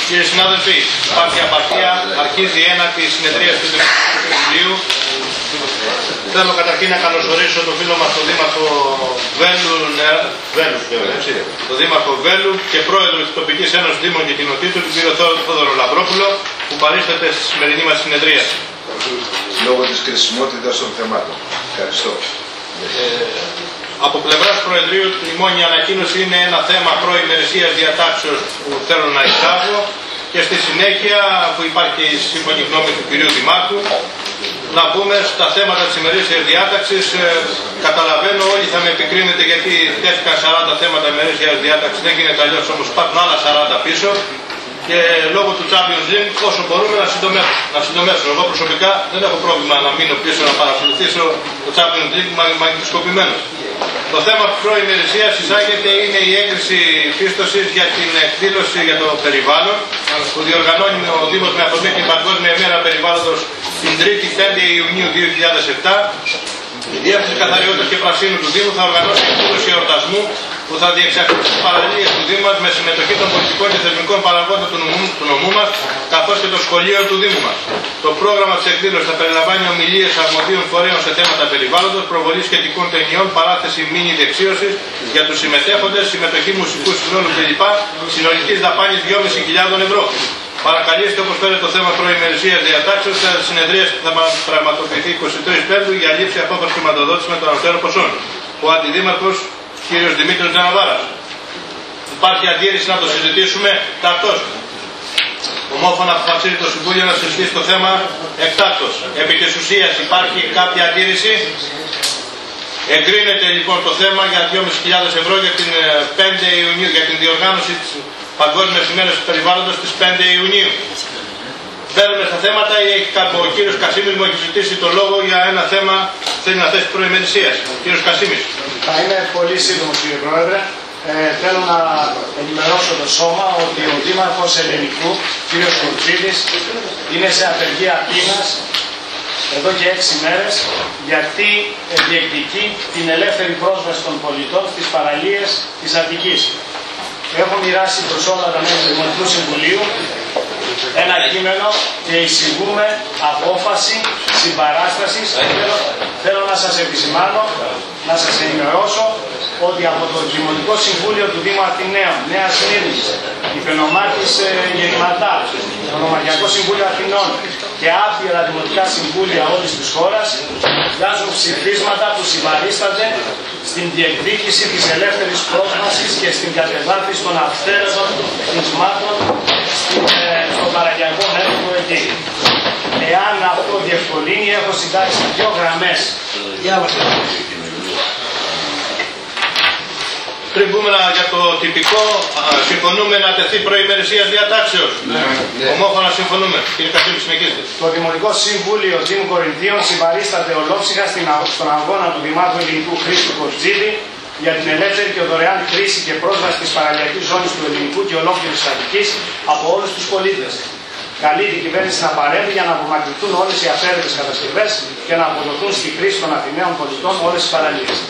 Κύριε συνάδελφοι, υπάρχει απαρτία, αρχίζει η ένατη συνεδρία του Δημοτικού Συμβουλίου. Θέλω καταρχήν να καλωσορίσω τον φίλο μας τον Δήμαρχο Βέλου, τον Δήμαρχο Βέλου και πρόεδρο της Τοπικής Ένωσης Δήμων και Κοινοτήτων, τον κύριο Θόδωρο Λαμπρόπουλο, που παρίσταται στη σημερινή μας συνεδρία. Λόγω της κρισιμότητας των θεμάτων. Ευχαριστώ. Από πλευράς Προεδρείου, η μόνη ανακοίνωση είναι ένα θέμα προημερησίας διατάξεως που θέλω να εισάγω και στη συνέχεια, που υπάρχει η σύμφωνη γνώμη του κυρίου Δημάρχου, να πούμε στα θέματα της ημερήσιας διάταξης. Καταλαβαίνω, όλοι θα με επικρίνετε γιατί τέθηκαν 40 θέματα ημερήσιας διάταξης, δεν γίνεται αλλιώς, όμως υπάρχουν άλλα 40 πίσω. Και λόγω του Champions League, όσο μπορούμε να συντομεύσουμε. Εγώ προσωπικά δεν έχω πρόβλημα να μείνω πίσω να παρακολουθήσω το Champions League μαγνητοσκοπημένος. Το θέμα της προημερησίας εισάγεται είναι η έγκριση πίστοσης για την εκδήλωση για το περιβάλλον που διοργανώνει ο Δήμος με αφορμή την Παγκόσμια ημέρα περιβάλλοντος την 3η 5 Ιουνίου 2007. Η Διεύθυνση Καθαριότητας και Πρασίνου του Δήμου θα οργανώσει εκδήλωση εορτασμού που θα διεξαχθεί στις παραλίες του Δήμου μας με συμμετοχή των πολιτικών και θεσμικών παραγόντων του νομού μας καθώς και των σχολείων του Δήμου μας. Το πρόγραμμα της εκδήλωσης θα περιλαμβάνει ομιλίες αρμοδίων φορέων σε θέματα περιβάλλοντος, προβολή σχετικών ταινιών, παράθεση μίνι δεξίωσης για τους συμμετέχοντες, συμμετοχή μουσικού συνόλου κλπ. Συνολικής δαπάνης 2.500 ευρώ. Παρακαλείστε, όπως φαίνεται, το θέμα προημερησίας διατάξεως στα συνεδρία που θα πραγματοποιηθεί 23 Πέμπτου για λήψη απόφαση χρηματοδότηση με τον ανωτέρω ποσών. Ο Αντιδήμαρχος κ. Δημήτρης Τζαναβάρας. Υπάρχει αντίρρηση να το συζητήσουμε ταυτώς. Ομόφωνα αποφασίζει το Συμβούλιο να συζητήσει το θέμα εκτάκτως. Επί της ουσίας υπάρχει κάποια αντίρρηση. Εγκρίνεται λοιπόν το θέμα για 2.500 ευρώ για την 5 Ιουνίου, για την διοργάνωση της Παγκόσμιας ημέρας του περιβάλλοντος της 5 Ιουνίου. Μπαίνουμε στα θέματα ή ο κύριος Κασίμης μου έχει ζητήσει το λόγο για ένα θέμα που θέλει να θέσει προημερησίας. Κύριος Κασίμης. Θα είμαι πολύ σύντομος κύριε Πρόεδρε. Θέλω να ενημερώσω το σώμα ότι ο Δήμαρχος Ελληνικού, κύριος Κορτσίδης, είναι σε απεργία πείνας εδώ και 6 μέρες γιατί διεκδικεί την ελεύθερη πρόσβαση των πολιτών στις παραλίες της Αττικής. Έχω μοιράσει προς όλα τα μέλη του Δημοτικού Συμβουλίου ένα κείμενο και εισηγούμε απόφαση συμπαράστασης. Θέλω να σας επισημάνω, να σας ενημερώσω ότι από το Δημοτικό Συμβούλιο του Δήμου Αθηναίων, Νέας Μύρνης, η Πενομάκης Γερηματά, το Νομαρχιακό Συμβούλιο Αθηνών και άπειρα δημοτικά συμβούλια όλης της χώρας βγάζουν ψηφίσματα που συμπαρίστανται στην διεκδίκηση της ελεύθερης πρόσβασης και στην κατεδάφιση των αυθαίρετων νησμάτων στο παραλιακό έργο εκεί. Εάν αυτό διευκολύνει, έχω συντάξει 2 γραμμές. Πριν πούμε για το τυπικό, συμφωνούμε να τεθεί προημερησίας διατάξεως. Ομόφωνα συμφωνούμε. Κύριε Κασίμη, συνεχίστε. Το Δημοτικό Συμβούλιο Δήμου Κορινθίων συμπαρίσταται ολόψυχα στον αγώνα του Δημάρχου Ελληνικού Χρήστου Κορτζίδη για την ελεύθερη και δωρεάν χρήση και πρόσβαση της παραλιακής ζώνης του Ελληνικού και ολόκληρης της Αττικής από όλους τους πολίτες. Καλεί την κυβέρνηση να παρέμβει για να απομακρυνθούν όλες οι αφαίρετες κατασκευές και να αποδοθούν στη χρήση των Αθηναίων πολιτών όλες τις παραλίες.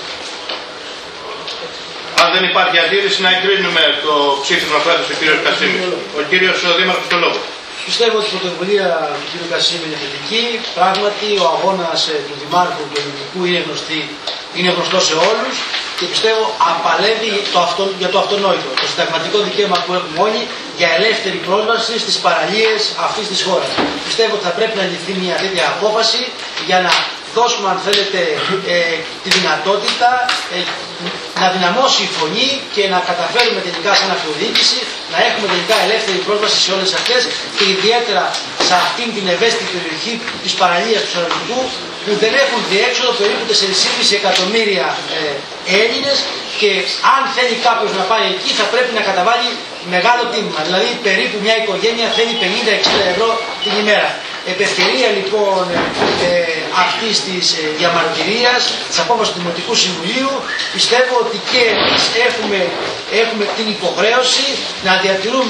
Αν δεν υπάρχει αντίρρηση, να εγκρίνουμε το ψήφισμα που έδωσε ο κύριος Κασίμης. Ο κύριος Δήμαρχος, το λόγο. Πιστεύω ότι η πρωτοβουλία του κ. Κασίμη είναι θετική. Πράγματι, ο αγώνας του Δημάρχου και του Ελληνικού είναι γνωστό σε όλους και πιστεύω απαλεύει για το αυτονόητο, το συνταγματικό δικαίωμα που έχουμε όλοι για ελεύθερη πρόσβαση στις παραλίες αυτής της χώρας. Πιστεύω ότι θα πρέπει να ληφθεί μια τέτοια απόφαση για να δώσουμε, αν θέλετε, τη δυνατότητα να δυναμώσει η φωνή και να καταφέρουμε τελικά σαν αυτοδιοίκηση να έχουμε τελικά ελεύθερη πρόσβαση σε όλες αυτές και ιδιαίτερα σε αυτήν την ευαίσθητη περιοχή της παραλίας του Σαραγγικού που δεν έχουν διέξοδο περίπου 4,5 εκατομμύρια Έλληνες και αν θέλει κάποιος να πάει εκεί θα πρέπει να καταβάλει μεγάλο τίμημα. Δηλαδή περίπου μια οικογένεια θέλει 50-60 ευρώ την ημέρα. Επ' ευκαιρία λοιπόν αυτής της διαμαρτυρίας, της απόφασης του Δημοτικού Συμβουλίου, πιστεύω ότι και εμείς έχουμε την υποχρέωση να διατηρούμε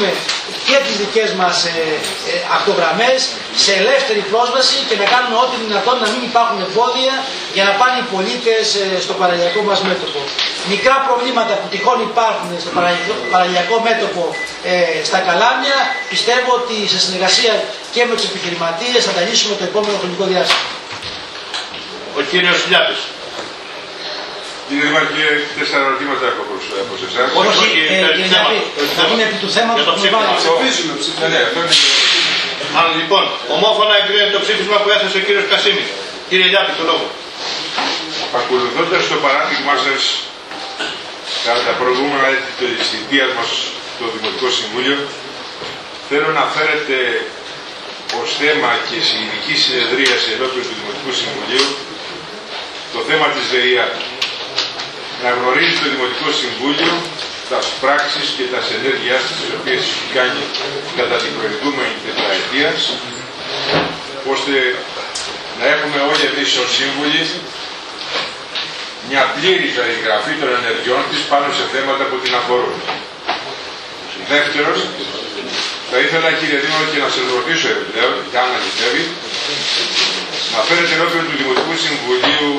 και τις δικές μας ακτογραμμές σε ελεύθερη πρόσβαση και να κάνουμε ό,τι δυνατόν να μην υπάρχουν εμπόδια για να πάνε οι πολίτες στο παραλιακό μας μέτωπο. Μικρά προβλήματα που τυχόν υπάρχουν στο παραλιακό μέτωπο στα Καλάμια, πιστεύω ότι σε συνεργασία και με τους επιχειρηματίες θα τα λύσουμε το επόμενο χρονικό διάστημα. Ο κύριος Λιάπης. Κύριε Δημάρχε, 4 ερωτήματα έχω προς εσάς. Όχι, θα είναι επί του θέματος που με βάλει. Ναι, αυτό είναι. Αν λοιπόν, ομόφωνα εγκρίνεται το ψήφισμα που έθεσε ο κύριος Κασίμης. Κύριε Λιάπη, το λόγο. Ακολουθώντας το παράδειγμά σας κατά τα προηγούμενα έτη της θητείας μας στο Δημοτικό Συμβούλιο, θέλω να φέρετε ως θέμα και σε ειδική συνεδρίαση ενώπιον του Δημοτικού Συμβουλίου το θέμα της ΔΕΙΑ. Να γνωρίζει το Δημοτικό Συμβούλιο τα πράξεις και τα ενέργειάς της, τις οποίες έχει κάνει κατά την προηγούμενη τετραετία, ώστε να έχουμε όλοι εμείς ως σύμβουλοι μια πλήρη περιγραφή των ενεργειών της πάνω σε θέματα που την αφορούν. Δεύτερον, θα ήθελα κύριε Δήμαρχε και να σας ρωτήσω επιπλέον, αν αληθεύει, να φέρετε ενώπιον του Δημοτικού Συμβουλίου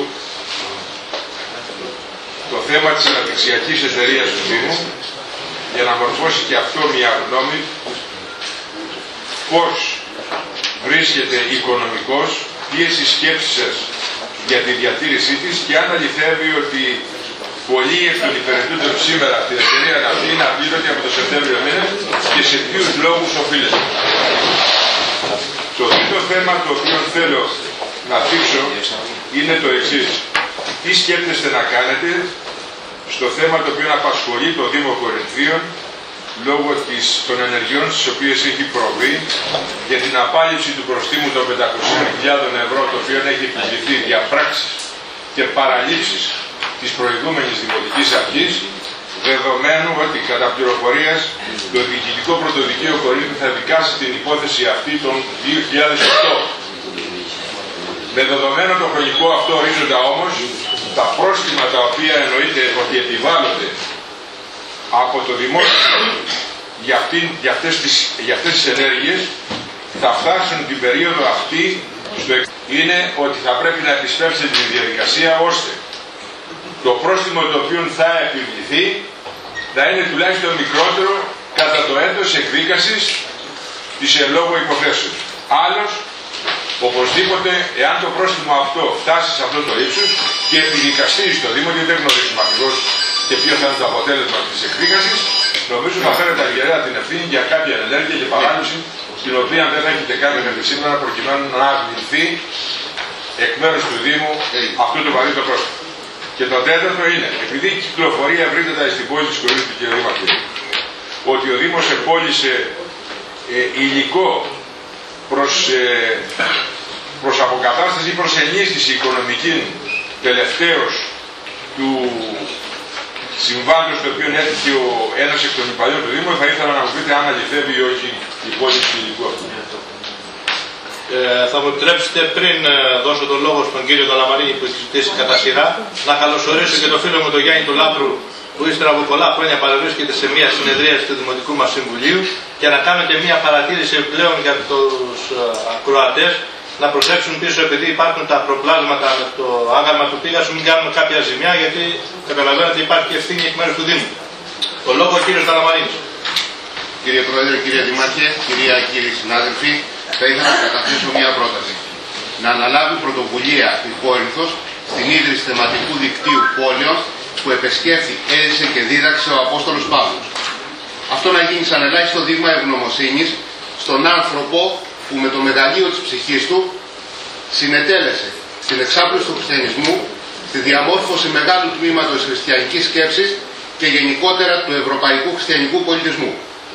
το θέμα της αναπτυξιακής εταιρείας του Δήμου, για να μορφώσει και αυτό μια γνώμη πώς βρίσκεται οικονομικός, ποιες οι σκέψεις σας για τη διατήρησή της και αν αληθεύει ότι πολλοί εκ των υπηρετούντων σήμερα την εταιρεία αυτή είναι απλήρωτοι από το Σεπτέμβριο μήνα και σε ποιους λόγους οφείλεται. Το τρίτο θέμα το οποίο θέλω να θίξω είναι το εξής. Τι σκέφτεστε να κάνετε στο θέμα το οποίο απασχολεί το Δήμο Κορινθίων λόγω των ενεργειών στις οποίες έχει προβεί για την απάλληψη του προστίμου των 500.000 ευρώ, το οποίο έχει επιβληθεί για πράξεις και παραλήψεις της προηγούμενης Δημοτικής Αρχής, δεδομένου ότι κατά πληροφορίας το Διοικητικό Πρωτοδικείο Κορίνθου θα δικάσει την υπόθεση αυτή τον 2008. Με δεδομένο το χρονικό αυτό ορίζοντα όμως, τα πρόστιμα τα οποία εννοείται ότι επιβάλλονται από το Δημόσιο για αυτές τις ενέργειες θα φτάσουν την περίοδο αυτή είναι ότι θα πρέπει να επισπεύσετε τη διαδικασία ώστε το πρόστιμο το οποίο θα επιβληθεί να είναι τουλάχιστον μικρότερο κατά το έτος εκδίκασης της εν λόγω υποθέσεως. Άλλως, οπωσδήποτε, εάν το πρόστιμο αυτό φτάσει σε αυτό το ύψος και επιδικαστεί στο Δήμο, γιατί δεν γνωρίζουμε ακριβώς και ποιο θα είναι το αποτέλεσμα της εκδίκασης, νομίζω θα φέρετε αργαιρέα την ευθύνη για κάποια ενέργεια και παράληψη, την οποία δεν έχετε κάνει μέχρι σήμερα προκειμένου να αυληθεί εκ μέρους του Δήμου αυτό το βαρύ το πρόστιμο. Και το τέταρτο είναι, επειδή η κυκλοφορία ευρύτερα στην πόλη της Κορίνθου, κύριε Δήμαρχε, ότι ο Δήμος επώλησε υλικό προς αποκατάσταση ή προς ενίσχυση οικονομική τελευταίως του συμβάντος το οποίο έτυχε ένας εκ των υπαλλήλων του Δήμου, θα ήθελα να μου πείτε αν αληθεύει ή όχι η υπόλοιψη του υλικού αυτού. Θα μου επιτρέψετε πριν δώσω τον λόγο στον κύριο Καλαμαρίνη που έχει ζητήσει κατά σειρά, να καλωσορίσω και τον φίλο μου τον Γιάννη του Λάπρου, που ύστερα από πολλά χρόνια παρευρίσκεται σε μια συνεδρίαση του Δημοτικού μας Συμβουλίου, και να κάνω και μια παρατήρηση επιπλέον για τους ακροατές να προσέξουν πίσω, επειδή υπάρχουν τα προπλάσματα με το άγαλμα του Πίγασου, μην κάνουμε κάποια ζημιά, γιατί καταλαβαίνετε υπάρχει ευθύνη εκ μέρους του Δήμου. Το λόγο ο κύριος Καλαμαρίνης. Κύριε Πρόεδρε, κύριε Δημάρχε, κύριοι συνάδελφοι, θα ήθελα να καταθέσω μια πρόταση. Να αναλάβει πρωτοβουλία η Κόρινθος στην ίδρυση θεματικού δικτύου πόλεων που επεσκέφθη, έζησε και δίδαξε ο Απόστολος Παύλος. Αυτό να γίνει σαν ελάχιστο δείγμα ευγνωμοσύνης στον άνθρωπο που με το μεγαλείο της ψυχής του συνετέλεσε στην εξάπλωση του χριστιανισμού, στη διαμόρφωση μεγάλου τμήματος της χριστιανικής σκέψης και γενικότερα του ευρωπαϊκού χριστιανικού πολιτισμού.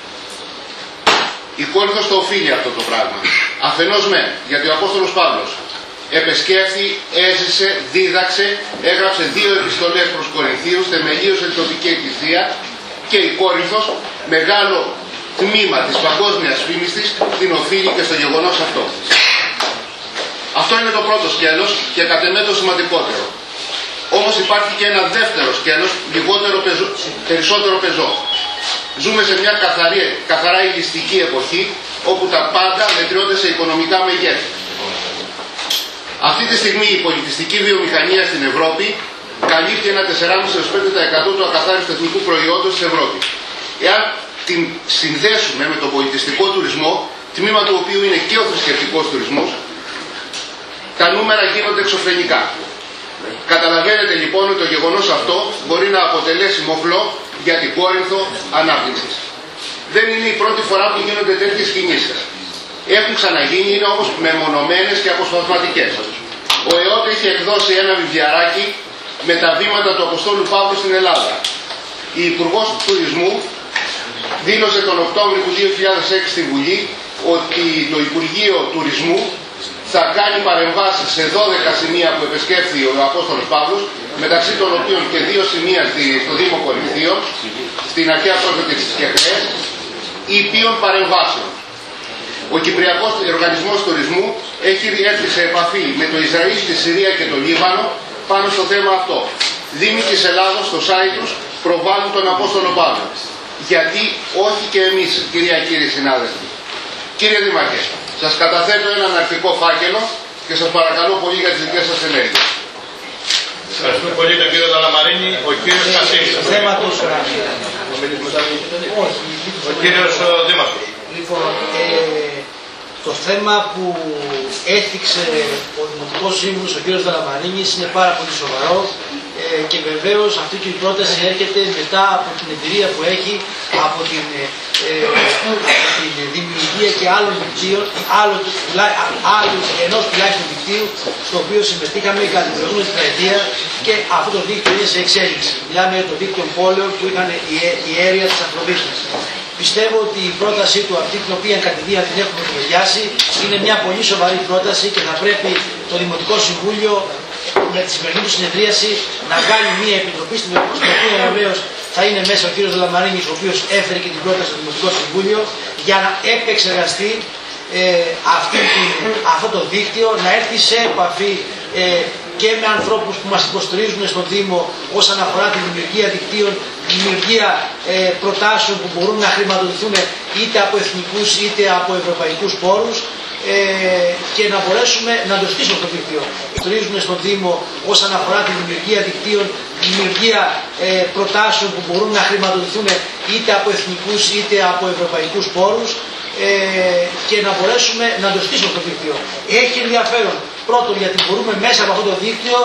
Η Κόρινθος το οφείλει αυτό το πράγμα. Αφενός γιατί ο Απόστολος Παύλος επεσκέφθη, έζησε, δίδαξε, έγραψε 2 επιστολές προς Κορινθίους, θεμελίωσε την τοπική εκκλησία και η Κόρινθος, μεγάλο τμήμα της παγκόσμιας φήμης της, την οφείλει και στο γεγονός αυτό. Αυτό είναι το πρώτο σκέλος και κατ' εμέ το σημαντικότερο. Όμως υπάρχει και ένα δεύτερο σκέλος, περισσότερο πεζό. Ζούμε σε μια καθαρά ηλιστική εποχή, όπου τα πάντα μετριώνται σε οικονομικά μεγέθη. Αυτή τη στιγμή η πολιτιστική βιομηχανία στην Ευρώπη καλύπτει ένα 4,5-5% του ακαθάριστου εθνικού προϊόντος στην Ευρώπη. Εάν την συνδέσουμε με τον πολιτιστικό τουρισμό, τμήμα του οποίου είναι και ο θρησκευτικός τουρισμός, τα νούμερα γίνονται εξωφρενικά. Καταλαβαίνετε λοιπόν ότι το γεγονός αυτό μπορεί να αποτελέσει μοχλό για την Κόρινθο ανάπτυξης. Δεν είναι η πρώτη φορά που γίνονται τέτοιες κινήσεις. Έχουν ξαναγίνει, είναι όμως μεμονωμένες και αποσπασματικές. Ο ΕΟΤ είχε εκδώσει ένα βιβλιαράκι με τα βήματα του Αποστόλου Παύλου στην Ελλάδα. Η Υπουργός του Τουρισμού δήλωσε τον Οκτώβριο του 2006 στη Βουλή ότι το Υπουργείο Τουρισμού θα κάνει παρεμβάσεις σε 12 σημεία που επισκέφθη ο Απόστολος Παύλος, μεταξύ των οποίων και 2 σημεία στο Δήμο Κορινθίων, στην αρχαία Πρόφετη της Κεχρές, υπείων παρεμβάσεων. Ο Κυπριακός Οργανισμός Τουρισμού έχει έρθει σε επαφή με το Ισραήλ, τη Συρία και το Λίβανο πάνω στο θέμα αυτό. Δήμοι της Ελλάδος στο site τους προβάλλουν τον Απόστολο Παύλο. Γιατί όχι και εμείς, κυρία κύριοι συνάδελφοι. Κύριε Δήμαρχε, σας καταθέτω έναν αρχικό φάκελο και σας παρακαλώ πολύ για τις δικές σας ενέργειες. Ευχαριστούμε πολύ τον κύριο Δαλαμαρίνη. Ο κύριος Κασίμης. Ο κύριος Δήμαρχος. Λοιπόν, το θέμα που έθιξε ο Δημοτικός Σύμβουλος, ο κ. Δαλαμαρίνης, είναι πάρα πολύ σοβαρό και βεβαίως αυτή η πρόταση έρχεται μετά από την εμπειρία που έχει από την δημιουργία και άλλων δικτύων, ενός τουλάχιστον δικτύου, στο οποίο συμμετείχαμε κατά την προηγούμενη τετραετία και αυτό το δίκτυο είναι σε εξέλιξη. Μιλάμε για το δίκτυο πόλεων που είχαν η αίρια της Αφροδίτης. Πιστεύω ότι η πρότασή του, αυτή την οποία κατ' ιδία την έχουμε κουβεντιάσει, είναι μια πολύ σοβαρή πρόταση και θα πρέπει το Δημοτικό Συμβούλιο με τη σημερινή του συνεδρίαση να κάνει μια επιτροπή στην οποία βεβαίως θα είναι μέσα ο κ. Δαλαμαρίνης, ο οποίος έφερε και την πρόταση στο Δημοτικό Συμβούλιο, για να επεξεργαστεί αυτό το δίκτυο, να έρθει σε επαφή και με ανθρώπους που μας υποστηρίζουν στον Δήμο όσον αφορά τη δημιουργία δικτύων, τη δημιουργία προτάσεων που μπορούν να χρηματοδοτηθούν είτε από εθνικούς είτε από ευρωπαϊκούς πόρους και να μπορέσουμε να το στήσουμε το δίκτυο. Υποστηρίζουν στον Δήμο όσον αφορά τη δημιουργία δικτύων, τη δημιουργία προτάσεων που μπορούν να χρηματοδοτηθούν είτε από εθνικούς είτε από ευρωπαϊκούς πόρους και να μπορέσουμε να το στήσουμε το δίκτυο. Έχει ενδιαφέρον πρώτον γιατί μπορούμε μέσα από αυτό το δίκτυο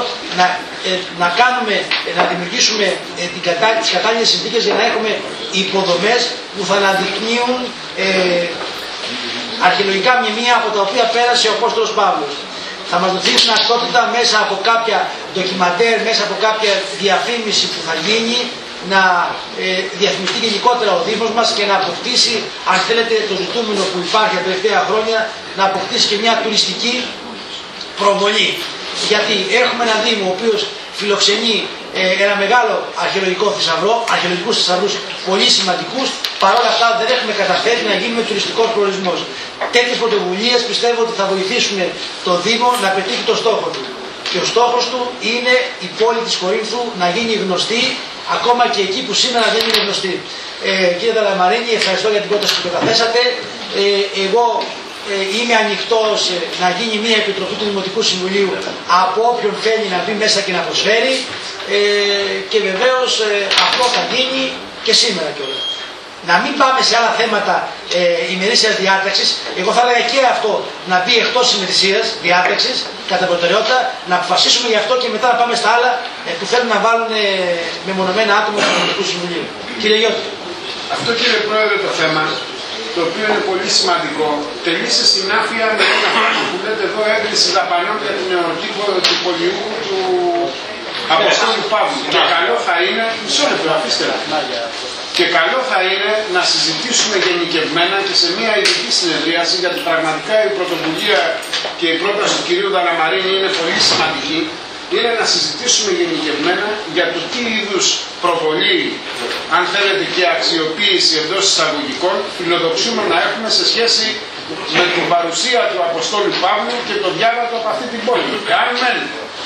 να δημιουργήσουμε τις κατάλληλες συνθήκες για να έχουμε υποδομές που θα αναδεικνύουν αρχαιολογικά μνημεία από τα οποία πέρασε ο Απόστολος Παύλος. Θα μας δοθεί δυνατότητα μέσα από κάποια ντοκιμαντέρ, μέσα από κάποια διαφήμιση που θα γίνει, να διαφημιστεί γενικότερα ο Δήμος μας και να αποκτήσει, αν θέλετε, το ζητούμενο που υπάρχει τα τελευταία χρόνια, να αποκτήσει και μια τουριστική προβολή. Γιατί έχουμε έναν Δήμο ο οποίος φιλοξενεί ένα μεγάλο αρχαιολογικό θησαυρό, αρχαιολογικούς θησαυρούς πολύ σημαντικούς, παρόλα αυτά δεν έχουμε καταφέρει να γίνουμε τουριστικός προορισμός. Τέτοιες πρωτοβουλίες πιστεύω ότι θα βοηθήσουν το Δήμο να πετύχει το στόχο του. Και ο στόχος του είναι η πόλη της Κορίνθου να γίνει γνωστή, ακόμα και εκεί που σήμερα δεν είναι γνωστή. Κύριε Δαλαμαρίνη, ευχαριστώ για την πρόταση που καταθέσατε. Εγώ είμαι ανοιχτός να γίνει μια επιτροπή του Δημοτικού Συμβουλίου από όποιον θέλει να μπει μέσα και να προσφέρει και βεβαίως αυτό θα γίνει και σήμερα κιόλας. Να μην πάμε σε άλλα θέματα ημερήσιας διάταξης, εγώ θα έλεγα και αυτό να μπει εκτός ημερησίας διάταξης κατά προτεραιότητα, να αποφασίσουμε γι' αυτό και μετά να πάμε στα άλλα που θέλουν να βάλουν μεμονωμένα άτομα του Δημοτικού Συμβουλίου. Κύριε Γιώτη. Αυτό, κύριε Πρόεδρε, το θέμα, το οποίο είναι πολύ σημαντικό, τελεί σε συνάφεια με ένα πράγμα που λέτε εδώ, έγκριση δαπανών για την εορτή του πολιού του Αποστόλου Παύλου. Και καλό θα είναι, μισό λεπτό, αφήστε να. Και καλό θα είναι να συζητήσουμε γενικευμένα και σε μια ειδική συνεδρίαση, γιατί πραγματικά η πρωτοβουλία και η πρόταση του κυρίου Δαλαμαρίνη είναι πολύ σημαντική, είναι να συζητήσουμε γενικευμένα για το τι είδους προβολή, αν θέλετε, και αξιοποίηση εντός εισαγωγικών φιλοδοξούμε να έχουμε σε σχέση με την παρουσία του Αποστόλου Παύλου και το διάβατο από αυτή την πόλη. Αν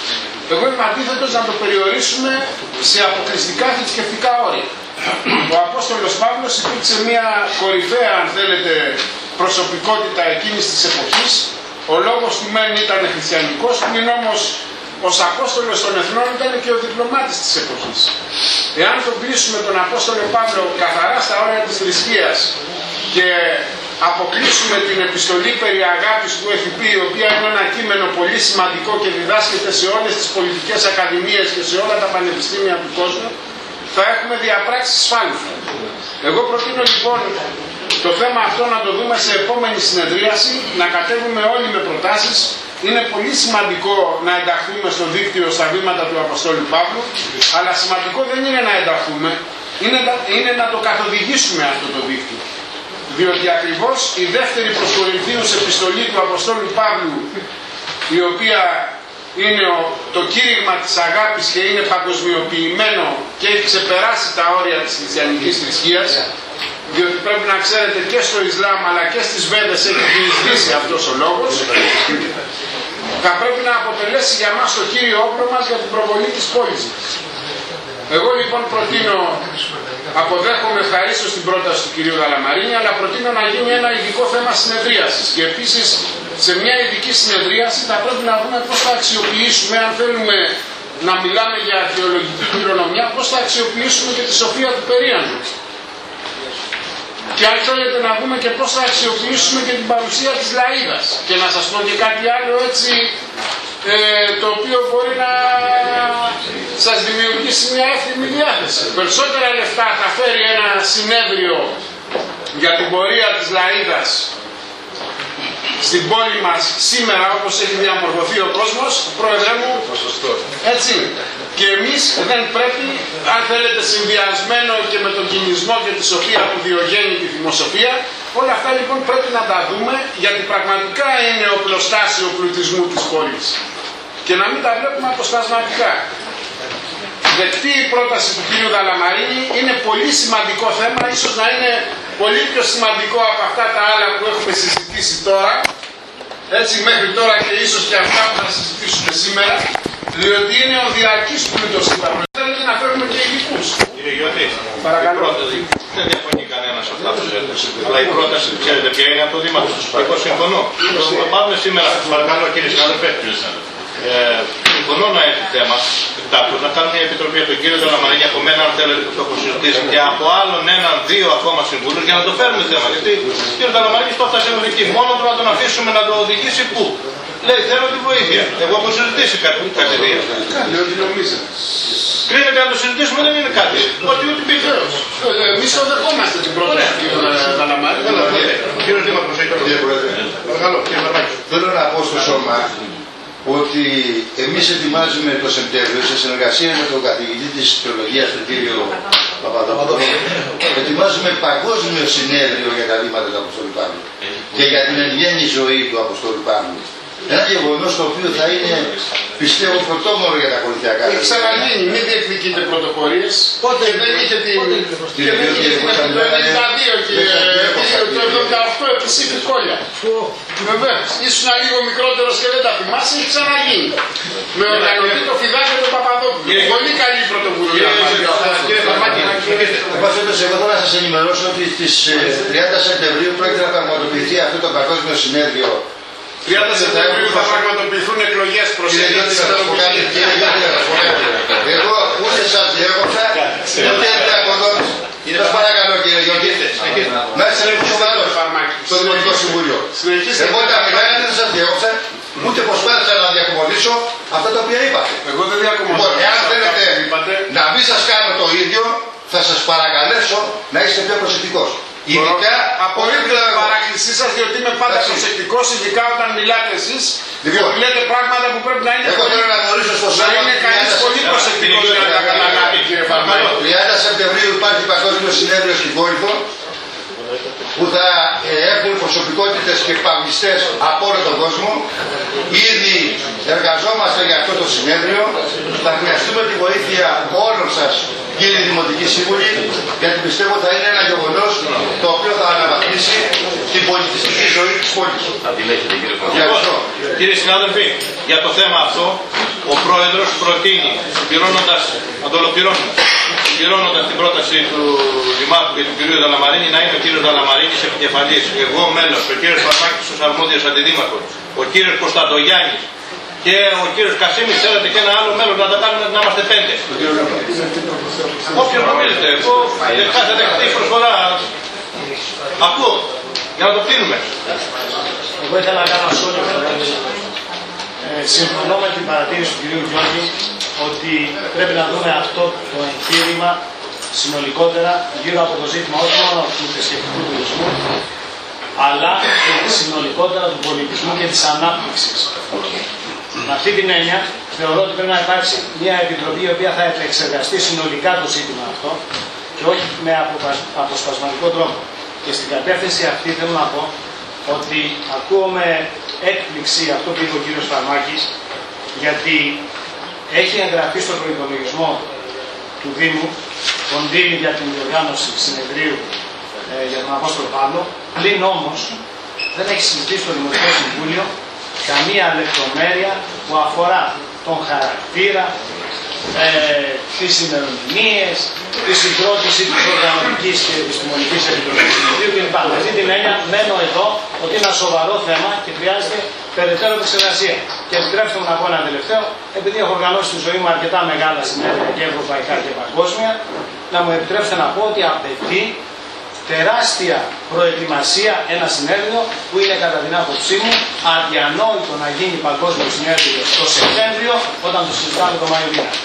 Εγώ είμαι αντίθετος να το περιορίσουμε σε αποκλειστικά θρησκευτικά όρια. Ο Απόστολος Παύλος υπήρξε μια κορυφαία, αν θέλετε, προσωπικότητα εκείνης της εποχής. Ο λόγος του μεν ήταν χριστιανικός, πλην όμως ως Απόστολος των Εθνών ήταν και ο διπλωμάτης της εποχής. Εάν το κλείσουμε τον Απόστολο Παύλο καθαρά στα όρια της θρησκείας και αποκλείσουμε την επιστολή περί αγάπης του έχει πει, η οποία είναι ένα κείμενο πολύ σημαντικό και διδάσκεται σε όλες τις πολιτικές ακαδημίες και σε όλα τα πανεπιστήμια του κόσμου, θα έχουμε διαπράξει σφάλμα. Εγώ προτείνω λοιπόν το θέμα αυτό να το δούμε σε επόμενη συνεδρίαση, να κατέβουμε όλοι με προτάσεις. Είναι πολύ σημαντικό να ενταχθούμε στο δίκτυο στα βήματα του Αποστόλου Παύλου, αλλά σημαντικό δεν είναι να ενταχθούμε, είναι να το καθοδηγήσουμε αυτό το δίκτυο. Διότι ακριβώς η δεύτερη προς Κορινθίους επιστολή του Αποστόλου Παύλου, η οποία είναι το κήρυγμα της αγάπης και είναι παγκοσμιοποιημένο και έχει ξεπεράσει τα όρια της χριστιανικής θρησκείας, διότι πρέπει να ξέρετε και στο Ισλάμ αλλά και στις Βέδες έχει διεισδύσει αυτός ο λόγος, θα πρέπει να αποτελέσει για μας το κύριο όπλο μας για την προβολή της πόλης μας. Εγώ λοιπόν προτείνω, αποδέχομαι ευχαρίστως την πρόταση του κυρίου Δαλαμαρίνη, αλλά προτείνω να γίνει ένα ειδικό θέμα συνεδρίασης και επίσης σε μια ειδική συνεδρίαση θα πρέπει να δούμε πώς θα αξιοποιήσουμε, αν θέλουμε να μιλάμε για αρχαιολογική κληρονομιά, πώς θα αξιοποιήσουμε και τη σοφία του Περίαντου. Και αν θέλετε να δούμε και πώς θα αξιοποιήσουμε και την παρουσία της Λαΐδας. Και να σας πω και κάτι άλλο έτσι, το οποίο μπορεί να σας δημιουργήσει μια εύθυμη διάθεση. Περισσότερα λεφτά θα φέρει ένα συνέδριο για την πορεία της Λαΐδας στην πόλη μας σήμερα, όπως έχει διαμορφωθεί ο κόσμος, πρόεδρε μου, έτσι. Και εμείς δεν πρέπει, αν θέλετε συνδυασμένο και με τον κινησμό και τη σοφία που διογένει τη δημοσοφία, όλα αυτά λοιπόν πρέπει να τα δούμε, γιατί πραγματικά είναι οπλοστάσιο πλουτισμού της πόλης. Και να μην τα βλέπουμε αποσπασματικά. Δεκτή η πρόταση του κ. Δαλαμαρίνη, είναι πολύ σημαντικό θέμα, ίσως να είναι πολύ πιο σημαντικό από αυτά τα άλλα που έχουμε συζητήσει τώρα, έτσι μέχρι τώρα και ίσως και αυτά που θα συζητήσουμε σήμερα, διότι είναι ο διαρκής πλούτος στην παρουσία. Θέλετε να φέρουμε και ειδικούς. Κύριε Γιώτη, παρακαλώ. Δεν διαφωνεί κανένας αυτά που λέτε. Αλλά η πρόταση, ξέρετε ποια είναι από το Δήμα. Εγώ συμφωνώ. Πάμε σήμερα, παρακαλώ κύριε συνάδελφε. Συμφωνώ να έχει θέμα. Να κάνουμε μια επιτροπή από τον κύριο Δαλαμαρίνη, από μένα αν θέλετε που το έχω συζητήσει, και από άλλον έναν-δύο ακόμα συμβούλους για να το φέρουμε θέμα. Γιατί ο κύριο Δαλαμαρίνη το έφτασε εκεί. Μόνο του να τον αφήσουμε να το οδηγήσει πού. Λέει θέλω τη βοήθεια. Εγώ έχω συζητήσει κάτι δύο. Κάνει ό,τι νομίζετε. Κρίνεται να το συζητήσουμε δεν είναι κάτι. Ότι ούτε πήγε. Εμείς το δεχόμαστε την πρόταση του κ. Δαλαμαρίνη. Κύριε Δήμαρχος, κύριε Πρόεδρε. Παρακαλώ, κύριε Δαλαμαρίνη. Θέλω να πω στο σώμα ότι εμείς ετοιμάζουμε το Σεπτέμβριο σε συνεργασία με τον καθηγητή της θεολογίας, τον κύριο Παπαδόπουλο, ετοιμάζουμε παγκόσμιο συνέδριο για τα βήματα του Αποστόλου Παύλου και για την εν γέννη ζωή του Αποστόλου Παύλου. Ένα γεγονός το οποίο θα είναι, πιστεύω, πρωτόμορο για τα κορινθιακά. Έχει ξαναγίνει, μην διεκδικείτε πρωτοπορίες. Πότε δεν είχε την. Και δεν είχε το 1972 και το 1978 επισήφι κόλλια. Βεβαίως. Ήσουν λίγο μικρότερος και δεν τα θυμάσαι, έχει ξαναγίνει. Με οργανωτή το Φιδάκη τον Παπαδόπουλο. Πολύ καλή πρωτοβουλία. Πάντως, εγώ θέλω να σας ενημερώσω ότι στις 30 Σεπτεμβρίου πρόκειται να πραγματοποιηθεί αυτό το παγκόσμιο συνέδριο. 30 Σεπτεμβρίου θα πραγματοποιηθούν εκλογές προσέγγισης. Εγώ ούτε σας διέκοψα, ούτε διακοδότησα. Σας παρακαλώ κύριε Γιώργη, να είστε λίγο σοβαρός στο Δημοτικό Συμβούλιο. Εγώ τα μιλάτε δεν σας διέκοψα, ούτε προσπάθησα να διακομωδήσω αυτά τα οποία είπατε. Εγώ δεν διακομωδήσω. Εάν θέλετε να μην σας κάνω το ίδιο, θα σας παρακαλέσω να είστε πιο προσεκτικός. Ειδικά απορρίπτω την παράκλησή σας, διότι είμαι πάντα προσεκτικός, ειδικά όταν μιλάτε εσείς. Διότι λέτε πράγματα που πρέπει να είναι. Εγώ θέλω να γνωρίσω στο σώμα. Να είναι κανείς πολύ προσεκτικός για να τα καταλάβει, κύριε Φαρμάκο. 30 Σεπτεμβρίου υπάρχει παγκόσμιο συνέδριο στην Κόρινθο, που θα έχουν προσωπικότητες και παυλιστές από όλο τον κόσμο. Ήδη εργαζόμαστε για αυτό το συνέδριο. Θα χρειαστούμε τη βοήθεια όλων σας, κύριοι Δημοτικοί Σύμβουλοι, γιατί πιστεύω θα είναι ένα γεγονός το οποίο θα αναβαθμίσει την πολιτιστική ζωή της πόλης. Κύριε συνάδελφοι, για το θέμα αυτό ο Πρόεδρος προτείνει, συμπληρώνοντας την πρόταση του Δημάρχου και του κ. Δαλαμαρίνη, να είναι ο κ. Δαλαμαρίνης επικεφαλής, εγώ μέλος, ο κ. Φαρμάκης ως αρμόδιος αντιδήμαρχος, ο κ. Κωνσταντογιάννης και ο κ. Κασίμης, θέλετε και ένα άλλο μέλος να τα κάνουμε, να είμαστε 5. Όποιος νομίζετε, εγώ κάθε δεκτή προσφορά ακούω, για να το κλείνουμε. Εγώ ήθελα να κάνω σχόλιο. Συμφωνώ με την παρατήρηση του κ. Γιώργη ότι πρέπει να δούμε αυτό το εγχείρημα συνολικότερα γύρω από το ζήτημα όχι μόνο του θρησκευτικού τουρισμού, αλλά και συνολικότερα του πολιτισμού και της ανάπτυξης. Με αυτή την έννοια θεωρώ ότι πρέπει να υπάρξει μια επιτροπή η οποία θα επεξεργαστεί συνολικά το ζήτημα αυτό και όχι με αποσπασματικό τρόπο. Και στην κατεύθυνση αυτή θέλω να πω ότι ακούω με έκπληξη αυτό που είπε ο κύριος Φαρμάκης, γιατί έχει εγγραφεί στον προϋπολογισμό του Δήμου κονδύλι για την διοργάνωση συνεδρίου για τον Απόστολο Παύλο, πλην όμως δεν έχει συζητήσει στο Δημοτικό Συμβούλιο καμία λεπτομέρεια που αφορά τον χαρακτήρα, τις ημερομηνίες, τη συγκρότηση της Οργανωτικής και Επιστημονικής Επιτροπής του Συνεδρίου κλπ. Με αυτή την έννοια μένω εδώ ότι είναι ένα σοβαρό θέμα και χρειάζεται περαιτέρω επεξεργασία. Και επιτρέψτε μου να πω ένα τελευταίο, επειδή έχω οργανώσει στη ζωή μου αρκετά μεγάλα συνέδρια και ευρωπαϊκά και παγκόσμια, να μου επιτρέψετε να πω ότι απαιτεί τεράστια προετοιμασία ένα συνέδριο που είναι κατά την άποψή μου αδιανόητο να γίνει παγκόσμιο συνέδριο το Σεπτέμβριο όταν το συζητάμε το Μάιο μήνα.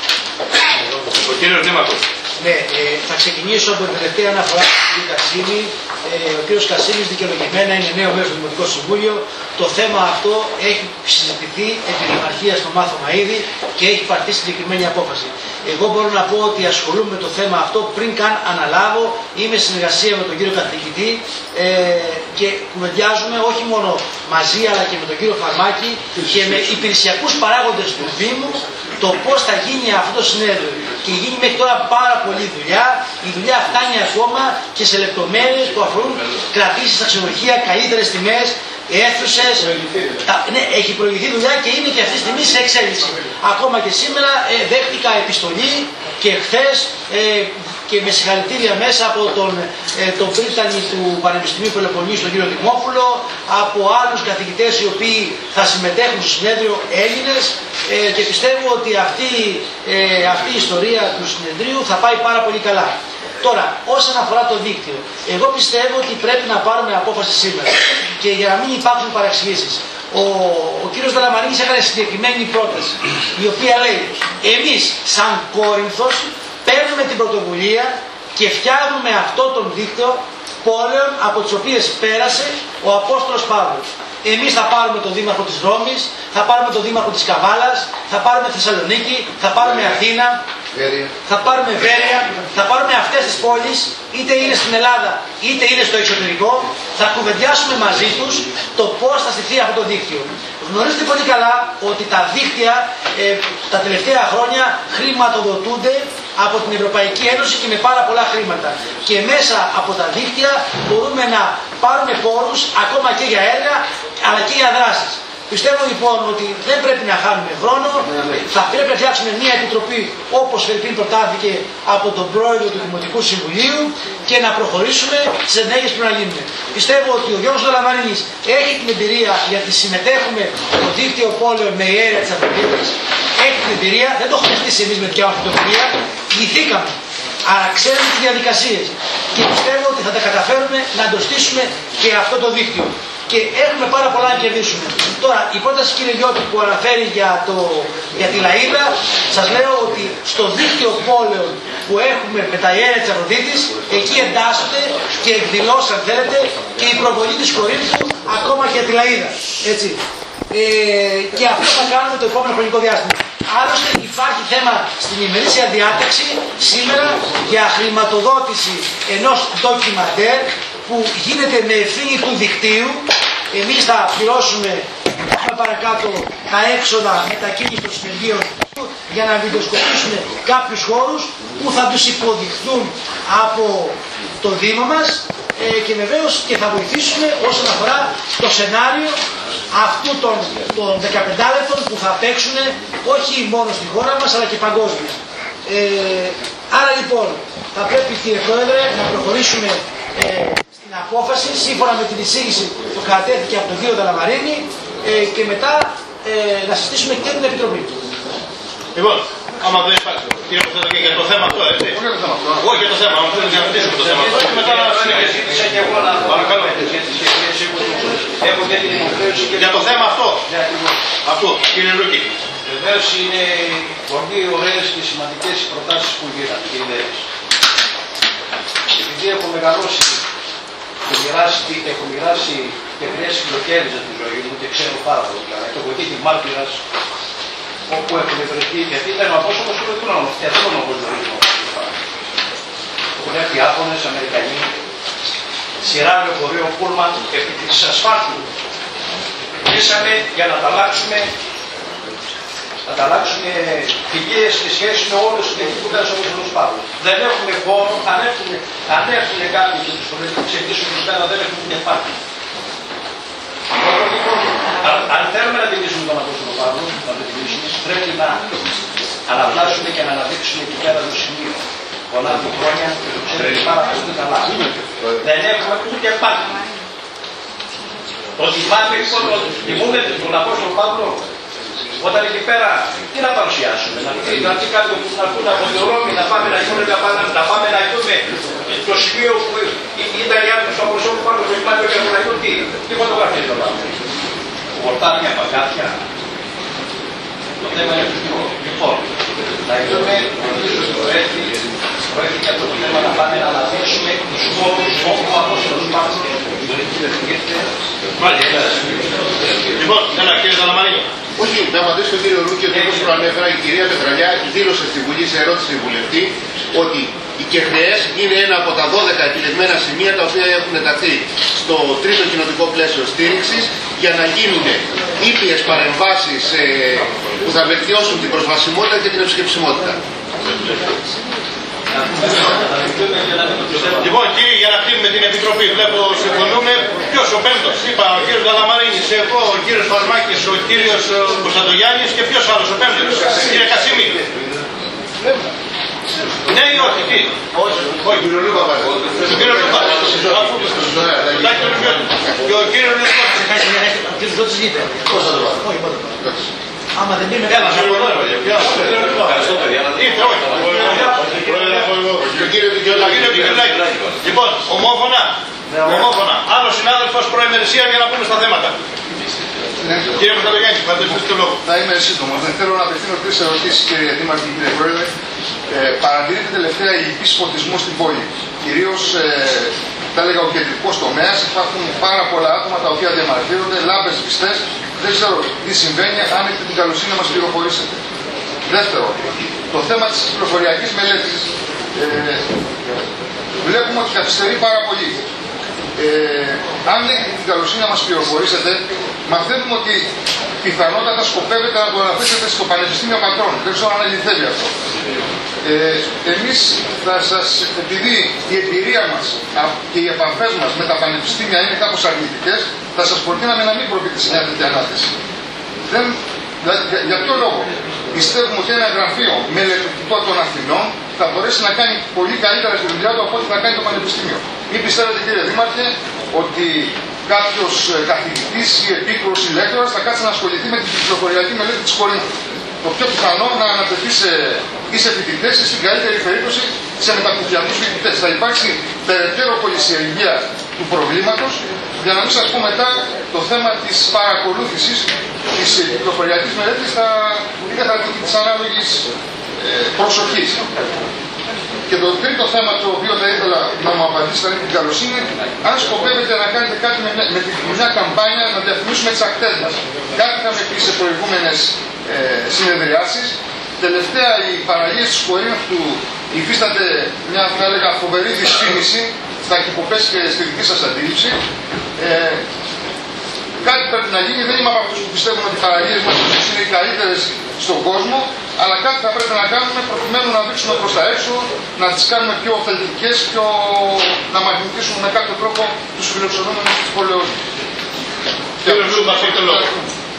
Ο κύριος Δήμαρχος. Ναι, θα ξεκινήσω από την τελευταία αναφορά του κ. Κασίμη. Ο κ. Κασίμης δικαιολογημένα είναι νέο μέλος του Δημοτικό Συμβούλιο. Το θέμα αυτό έχει συζητηθεί επί δημαρχία στο μάθημα ήδη και έχει πάρθει συγκεκριμένη απόφαση. Εγώ μπορώ να πω ότι ασχολούμαι με το θέμα αυτό πριν καν αναλάβω. Είμαι σε συνεργασία με τον κύριο καθηγητή και κουβεντιάζουμε όχι μόνο μαζί αλλά και με τον κύριο Φαρμάκη και με υπηρεσιακούς παράγοντες του Δήμου το πώς θα γίνει αυτό το συνέδριο. Και γίνει μέχρι τώρα πάρα πολλή δουλειά. Η δουλειά φτάνει ακόμα και σε λεπτομέρειες που αφορούν κρατήσεις στα ξενοδοχεία, καλύτερες τιμές, αίθουσες. Ναι, έχει προηγηθεί δουλειά και είναι και αυτή τη στιγμή σε εξέλιξη. Ακόμα και σήμερα δέχτηκα επιστολή και χθες και με συγχαρητήρια μέσα από τον πρίτανη του Πανεπιστημίου Πελοποννήσου, τον κύριο Δημόφουλο, από άλλους καθηγητές οι οποίοι θα συμμετέχουν στο συνέδριο, Έλληνες, και πιστεύω ότι αυτή η ιστορία του συνεδρίου θα πάει πάρα πολύ καλά. Τώρα, όσον αφορά το δίκτυο, εγώ πιστεύω ότι πρέπει να πάρουμε απόφαση σήμερα και για να μην υπάρχουν παραξηγήσεις. Ο κύριος Δαλαμαρίνης έκανε συγκεκριμένη πρόταση, η οποία λέει, εμείς σαν Κόρινθος παίρνουμε την πρωτοβουλία και φτιάχνουμε αυτό τον δίκτυο πόλεων από τις οποίες πέρασε ο Απόστολος Παύλος. Εμείς θα πάρουμε τον Δήμαρχο της Ρώμης, θα πάρουμε τον Δήμαρχο της Καβάλας, θα πάρουμε Θεσσαλονίκη, θα πάρουμε Αθήνα, θα πάρουμε Βέρεια, θα πάρουμε αυτές τις πόλεις, είτε είναι στην Ελλάδα είτε είναι στο εξωτερικό, θα κουβεντιάσουμε μαζί τους το πώς θα στηθεί αυτό το δίκτυο. Γνωρίζετε πολύ καλά ότι τα δίκτυα τα τελευταία χρόνια χρηματοδοτούνται από την Ευρωπαϊκή Ένωση και με πάρα πολλά χρήματα. Και μέσα από τα δίκτυα μπορούμε να πάρουμε πόρους ακόμα και για έργα αλλά και για δράσεις. Πιστεύω λοιπόν ότι δεν πρέπει να χάνουμε χρόνο, θα πρέπει να φτιάξουμε μια επιτροπή όπως πριν προτάθηκε από τον πρόεδρο του Δημοτικού Συμβουλίου και να προχωρήσουμε στις ενέργειες που να γίνουν. Πιστεύω ότι ο Γιώργος Δαλαμαρίνης έχει την εμπειρία γιατί συμμετέχουμε στο δίκτυο πόλεων με ιέρια της Αφροδίτης. Έχει την εμπειρία, δεν το έχουμε στήσει εμείς με δικιά μας πρωτοβουλία, ηγηθήκαμε. Αλλά ξέρουμε τις διαδικασίες και πιστεύω ότι θα τα καταφέρουμε να το στήσουμε και αυτό το δίκτυο. Και έχουμε πάρα πολλά να κερδίσουμε. Τώρα, η πρόταση κύριε Γιώτη που αναφέρει για τη Λαΐδα, σας λέω ότι στο δίκτυο πόλεων που έχουμε με τα ιέρια της Αφροδίτης, εκεί εντάσσονται και εκδηλώσει αν θέλετε και η προβολή της Κορίνθου ακόμα και για τη Λαΐδα. Έτσι. Και αυτό θα κάνουμε το επόμενο χρονικό διάστημα. Άλλωστε υπάρχει θέμα στην ημερήσια διάταξη σήμερα για χρηματοδότηση ενός ντοκιμαντέρ που γίνεται με ευθύνη του δικτύου. Εμείς θα πληρώσουμε παρακάτω τα έξοδα μετακίνησης των συνεργείων για να βιντεοσκοπήσουμε κάποιους χώρους που θα τους υποδειχθούν από το Δήμο μας και βεβαίως και θα βοηθήσουμε όσον αφορά το σενάριο αυτού των 15 λεπτών που θα παίξουν όχι μόνο στη χώρα μας αλλά και παγκόσμια. Άρα λοιπόν θα πρέπει, κύριε Πρόεδρε, να προχωρήσουμε στην απόφαση σύμφωνα με την εισήγηση που κατέθηκε από τον κύριο Ταλαμαρίνη και μετά να συστήσουμε και την Επιτροπή. Λοιπόν, άμα δεν υπάρχει, κύριε Αποθέτω, και για το θέμα αυτό, έτσι. Όχι για το θέμα, αν θέλετε να συζητήσουμε το θέμα αυτό και μετά να Ζήτησα και εγώ να παρακαλώ. Έχω και την υποχρέωση και Για το θέμα αυτό. Αυτό, κύριε Λούκη. βεβαίως είναι πολύ ωραίες και σημαντικές οι προτάσεις που γίνανε και ιδέες. Επειδή έχω μεγαλώσει και έχω μοιράσει και χρειές φιλοκέριζα τη ζωή μου και ξέρω πάρα πολύ καλά. Και έχω εκεί τη μάρτυρας όπου έχουν βρεθεί, γιατί ήταν ο απόστολος του χρόνου, και αυτόν τον γνωρίζουμε. Έχουν έρθει Άπωνες, Αμερικανοί, σειρά λεωφορείο Πούλμαν επί της ασφάλτου. Κλείσαμε για να ανταλλάξουμε φιλίες και σχέσεις με όλους τους εκεί που ήταν στο Απόστολος Παύλος. Δεν έχουμε χώρο, αν έρθουν κάποιοι και τους ξεχύσουν τους πέρα, δεν έχουμε κεφάλι. Αν θέλουμε να τιμήσουμε τον Απόστολο Παύλο, να το τιμήσουμε, πρέπει να αναβλάσουμε και να αναδείξουμε εκεί πέρα το σημείο. Πολλά του χρόνια και το ξέρετε πάρα πολύ καλά. Δεν έχουμε ούτε πάλι. Το θυμάμαι λοιπόν, θυμούμε τον Απόστολο Παύλο, όταν εκεί πέρα τι να παρουσιάσουμε, να πει κάτι που να πούνε από το Ρώμη, να πάμε να δούμε το σημείο που ήταν οι άνθρωποι στο προσώπου πάνω στο υπάτιο και από να δούμε τι φωτογραφίες θα πάμε. Βορτάρια, παγκάτια. Το θέμα είναι αυτό. Λοιπόν, να δούμε ότι προέρχεται από το θέμα να πάμε να αναδείξουμε τους χώρους όπου ο Απόστολος Παύλος. Λοιπόν, έλα κύριε Ταλαμαρίνη. Όχι, να απαντήσω στον κύριο Ρούκη ότι όπως προανέφερα η κυρία Πετραλιά δήλωσε στη Βουλή σε ερώτηση βουλευτή ότι οι ΚΕΧΔΕΕΣ είναι ένα από τα 12 επιλεγμένα σημεία τα οποία έχουν ενταχθεί στο τρίτο κοινοτικό πλαίσιο στήριξης για να γίνουν ήπιες παρεμβάσεις που θα βελτιώσουν την προσβασιμότητα και την ευσκεψιμότητα. Λοιπόν, κύριε, για να κλείνουμε την Επιτροπή, βλέπω συμφωνούμε. Ποιος ο πέμπτος? Είπα ο κύριος Ταλαμαρίνης, εγώ, ο κύριος Φαρμάκης, ο κύριος Κωνσταντογιάννης και ποιος άλλος ο πέμπτος? Κύριε Κασίμη. Ναι ή όχι, τι? Όχι. Ο κύριος Λούκα. Ο κύριος Λούκα. Και ο κύριος Λούκα. Ο κύριος Λούκας γίνεται. Πώς θα το βάλω? Όχι, πάντα. Άμα δεν είναι Έλα, σε αποδέρω. Ήρθε, όχι. Λοιπόν, ομόφωνα. Άλλος συνάδελφος προημερησία για να πούμε στα θέματα. Κύριε Κωνσταντογιάννη, παρατηρήστε το λόγο. Θα είμαι σύντομο. Δεν θέλω να απευθύνω τρεις ερωτήσεις, κύριε Δήμαρχε και κύριε Πρόεδρε. Παρατηρείται τελευταία υλικής φωτισμού στην πόλη. Κυρίως, θα έλεγα, ο κεντρικός τομέας. Υπάρχουν πάρα πολλά άτομα τα οποία διαμαρτύρονται, λάμπες πιστές. Δεν ξέρω τι συμβαίνει, αν έχετε την καλοσύνη να μας πληροφορήσετε. Δεύτερο, το θέμα της πληροφοριακής μελέτης. Βλέπουμε ότι καθυστερεί πάρα πολύ. Αν έχετε την καλοσύνη να μας πληροφορήσετε, μαθαίνουμε ότι πιθανότατα σκοπεύετε να το αναθέσετε στο Πανεπιστήμιο Πατρών. Δεν ξέρω αν αληθεύει αυτό. Εμείς θα σας, επειδή η εμπειρία μας και οι επαφές μας με τα πανεπιστήμια είναι κάπως αρνητικές, θα σας προτείναμε να μην προβείτε σε μια τέτοια ανάθεση. Δηλαδή, για ποιο λόγο? Πιστεύουμε ότι ένα γραφείο μελετητικό των Αθηνών θα μπορέσει να κάνει πολύ καλύτερα στη δουλειά του από ό,τι θα κάνει το Πανεπιστήμιο. Μην πιστεύετε, κύριε Δήμαρχε, ότι κάποιος καθηγητής ή επίκρος ή λέκτορας θα κάτσει να ασχοληθεί με την κυκλοφοριακή μελέτη της Κορίνθου. Το πιο πιθανό να ανατεθεί σε φοιτητές ή στην καλύτερη περίπτωση σε μεταπτυχιακούς φοιτητές. Θα υπάρξει περαιτέρω πολυσιεργία του προβλήματος, για να μην σας πω μετά το θέμα της παρακολούθησης της κυκλοφοριακής μελέτης δεν θα τύχει της ανάλογης προσοχής. Και το τρίτο θέμα το οποίο θα ήθελα να μου απαντήσετε, αν έχετε την καλοσύνη, αν σκοπεύετε να κάνετε κάτι με μια καμπάνια να διαφημίσουμε τις ακτές μας. Κάτι είχαμε πει σε προηγούμενες συνεδριάσεις. Τελευταία, οι παραλίες της Κορίνθου υφίσταται μια, θα έλεγα, φοβερή δυσφήμιση στα κυποπές και στη δική σας αντίληψη. Κάτι πρέπει να γίνει. Δεν είμαι από αυτούς που πιστεύουν ότι οι παραλίες μας είναι οι καλύτερες στον κόσμο, αλλά κάτι θα πρέπει να κάνουμε προκειμένου να δείξουμε προς τα έξω, να τις κάνουμε πιο ωφελητικές, να μαγνητήσουμε με κάποιο τρόπο τους φιλοξενούμενους της πόλεως. Κύριος Λούμπας, έχει το λόγο.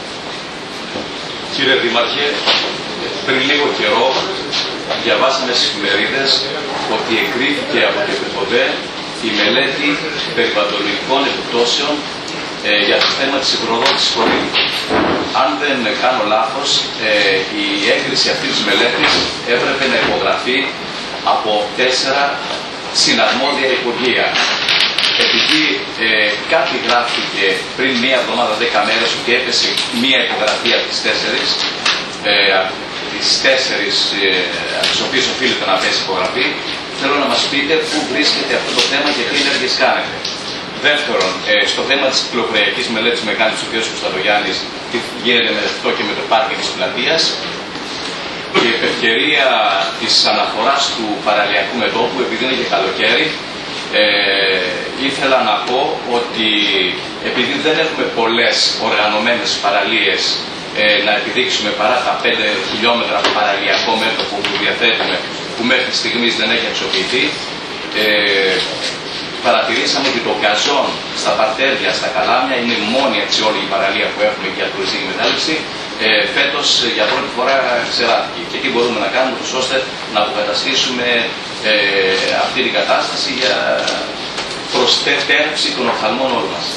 Κύριε Δήμαρχε, πριν λίγο καιρό διαβάσαμε στις εφημερίδες ότι εκκρίθηκε από το ΕΠΠΟΔΕ η μελέτη περιβαλλοντολογικών επιπτώσεων για το θέμα της υδροδότησης χωρίου. Αν δεν κάνω λάθος, η έγκριση αυτής της μελέτης έπρεπε να υπογραφεί από 4 συναρμόδια υπουργεία. Επειδή κάτι γράφτηκε πριν μία εβδομάδα, 10 μέρες, ότι έπεσε μία υπογραφή από τις 4, τις 4 από τις οποίες οφείλεται να πέσει υπογραφή, θέλω να μας πείτε πού βρίσκεται αυτό το θέμα και τι ενέργειες κάνετε. Δεύτερον, στο θέμα της κυκλοφοριακής μελέτης με κάνει ο κ. Κωνσταντογιάννης, τι γίνεται με αυτό και με το πάρκινγκ της πλατείας. Και η ευκαιρία της αναφοράς του παραλιακού μετώπου, επειδή είναι και καλοκαίρι, ήθελα να πω ότι επειδή δεν έχουμε πολλές οργανωμένες παραλίες να επιδείξουμε παρά τα 5 χιλιόμετρα παραλιακό μέτωπο που διαθέτουμε, που μέχρι στιγμής δεν έχει αξιοποιηθεί, παρατηρήσαμε ότι το γκαζόν στα παρτέρια, στα καλάμια, είναι η μόνη αξιόλογη παραλία που έχουμε για τουριστική εκμετάλλευση. Φέτος για πρώτη φορά ξεράθηκε. Και τι μπορούμε να κάνουμε ώστε να αποκαταστήσουμε αυτή την κατάσταση για προστέτευση των οφθαλμών όλων μας.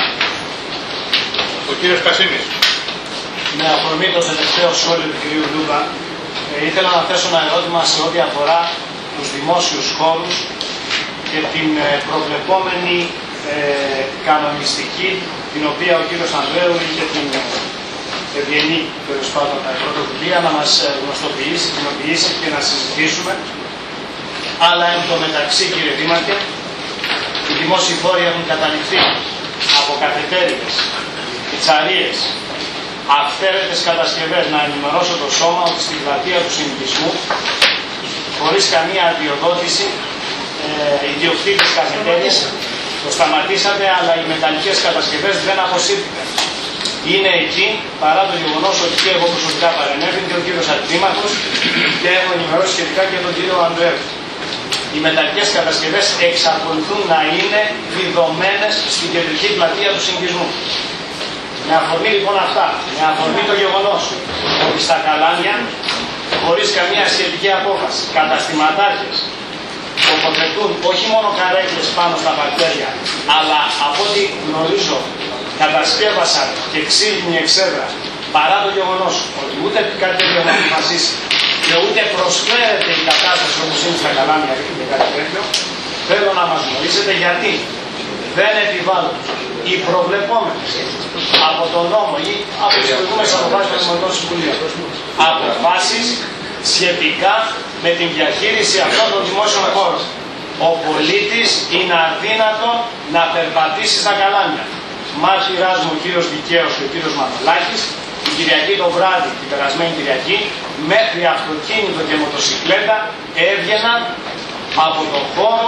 Ο κύριος Κασίμης. Με αφορμή το τελευταίο σχόλιο του κυρίου Λούμπα, ήθελα να θέσω ένα ερώτημα σε ό,τι αφορά τους δημόσιους χώρους και την προβλεπόμενη κανονιστική, την οποία ο κύριος Ανδρέου είχε την ευγενή τέλος πάντων πρωτοβουλία να μας γνωστοποιήσει, κοινοποιήσει και να συζητήσουμε. Αλλά εν τω μεταξύ, κύριε Δήμαρχε, οι δημόσιοι χώροι έχουν καταληφθεί από καφετέριες, πιτσαρίες, αυθαίρετες κατασκευές. Να ενημερώσω το σώμα ότι στην πλατεία του συνοικισμού, χωρίς καμία αδειοδότηση, ιδιοκτήτες καφετέριες το σταματήσατε, αλλά οι μεταλλικές κατασκευές δεν αποσύρθηκαν. Είναι εκεί, παρά το γεγονός ότι και εγώ προσωπικά παρενέβην και ο κύριος Αντιδήμαρχος και έχω ενημερώσει σχετικά και τον κύριο Ανδρέου. Οι μεταλλικές κατασκευές εξακολουθούν να είναι διδομένες στην κεντρική πλατεία του συνοικισμού. Με αφορμή λοιπόν αυτά, με αφορμή το γεγονός ότι στα Καλάμια, χωρίς καμία σχετική απόφαση, καταστηματάρχες τοποθετούν όχι μόνο καρέκλες πάνω στα παρτέρια, αλλά από ό,τι γνωρίζω κατασκεύασαν και ξύλινη εξέδρα, παρά το γεγονός ότι ούτε κάτι τέτοιο να αποφασίσει και ούτε προσφέρεται η κατάσταση όπως είναι στα Καλάμια και κάτι τέτοιο, θέλω να μας γνωρίσετε γιατί δεν επιβάλλουν οι προβλεπόμενες από τον νόμο ή από τις προηγούμενες αποφάσεις του Δημοτικού Συμβουλίου αποφάσεις σχετικά με την διαχείριση αυτών των δημόσιων χώρων. Ο πολίτης είναι αδύνατο να περπατήσει στα Καλάμια. Μάρτυράς μου ο κύριος Δικαίος και ο κύριος Μανολάκης, την Κυριακή το βράδυ, την περασμένη Κυριακή, μέχρι αυτοκίνητο και μοτοσυκλέτα έβγαιναν από τον χώρο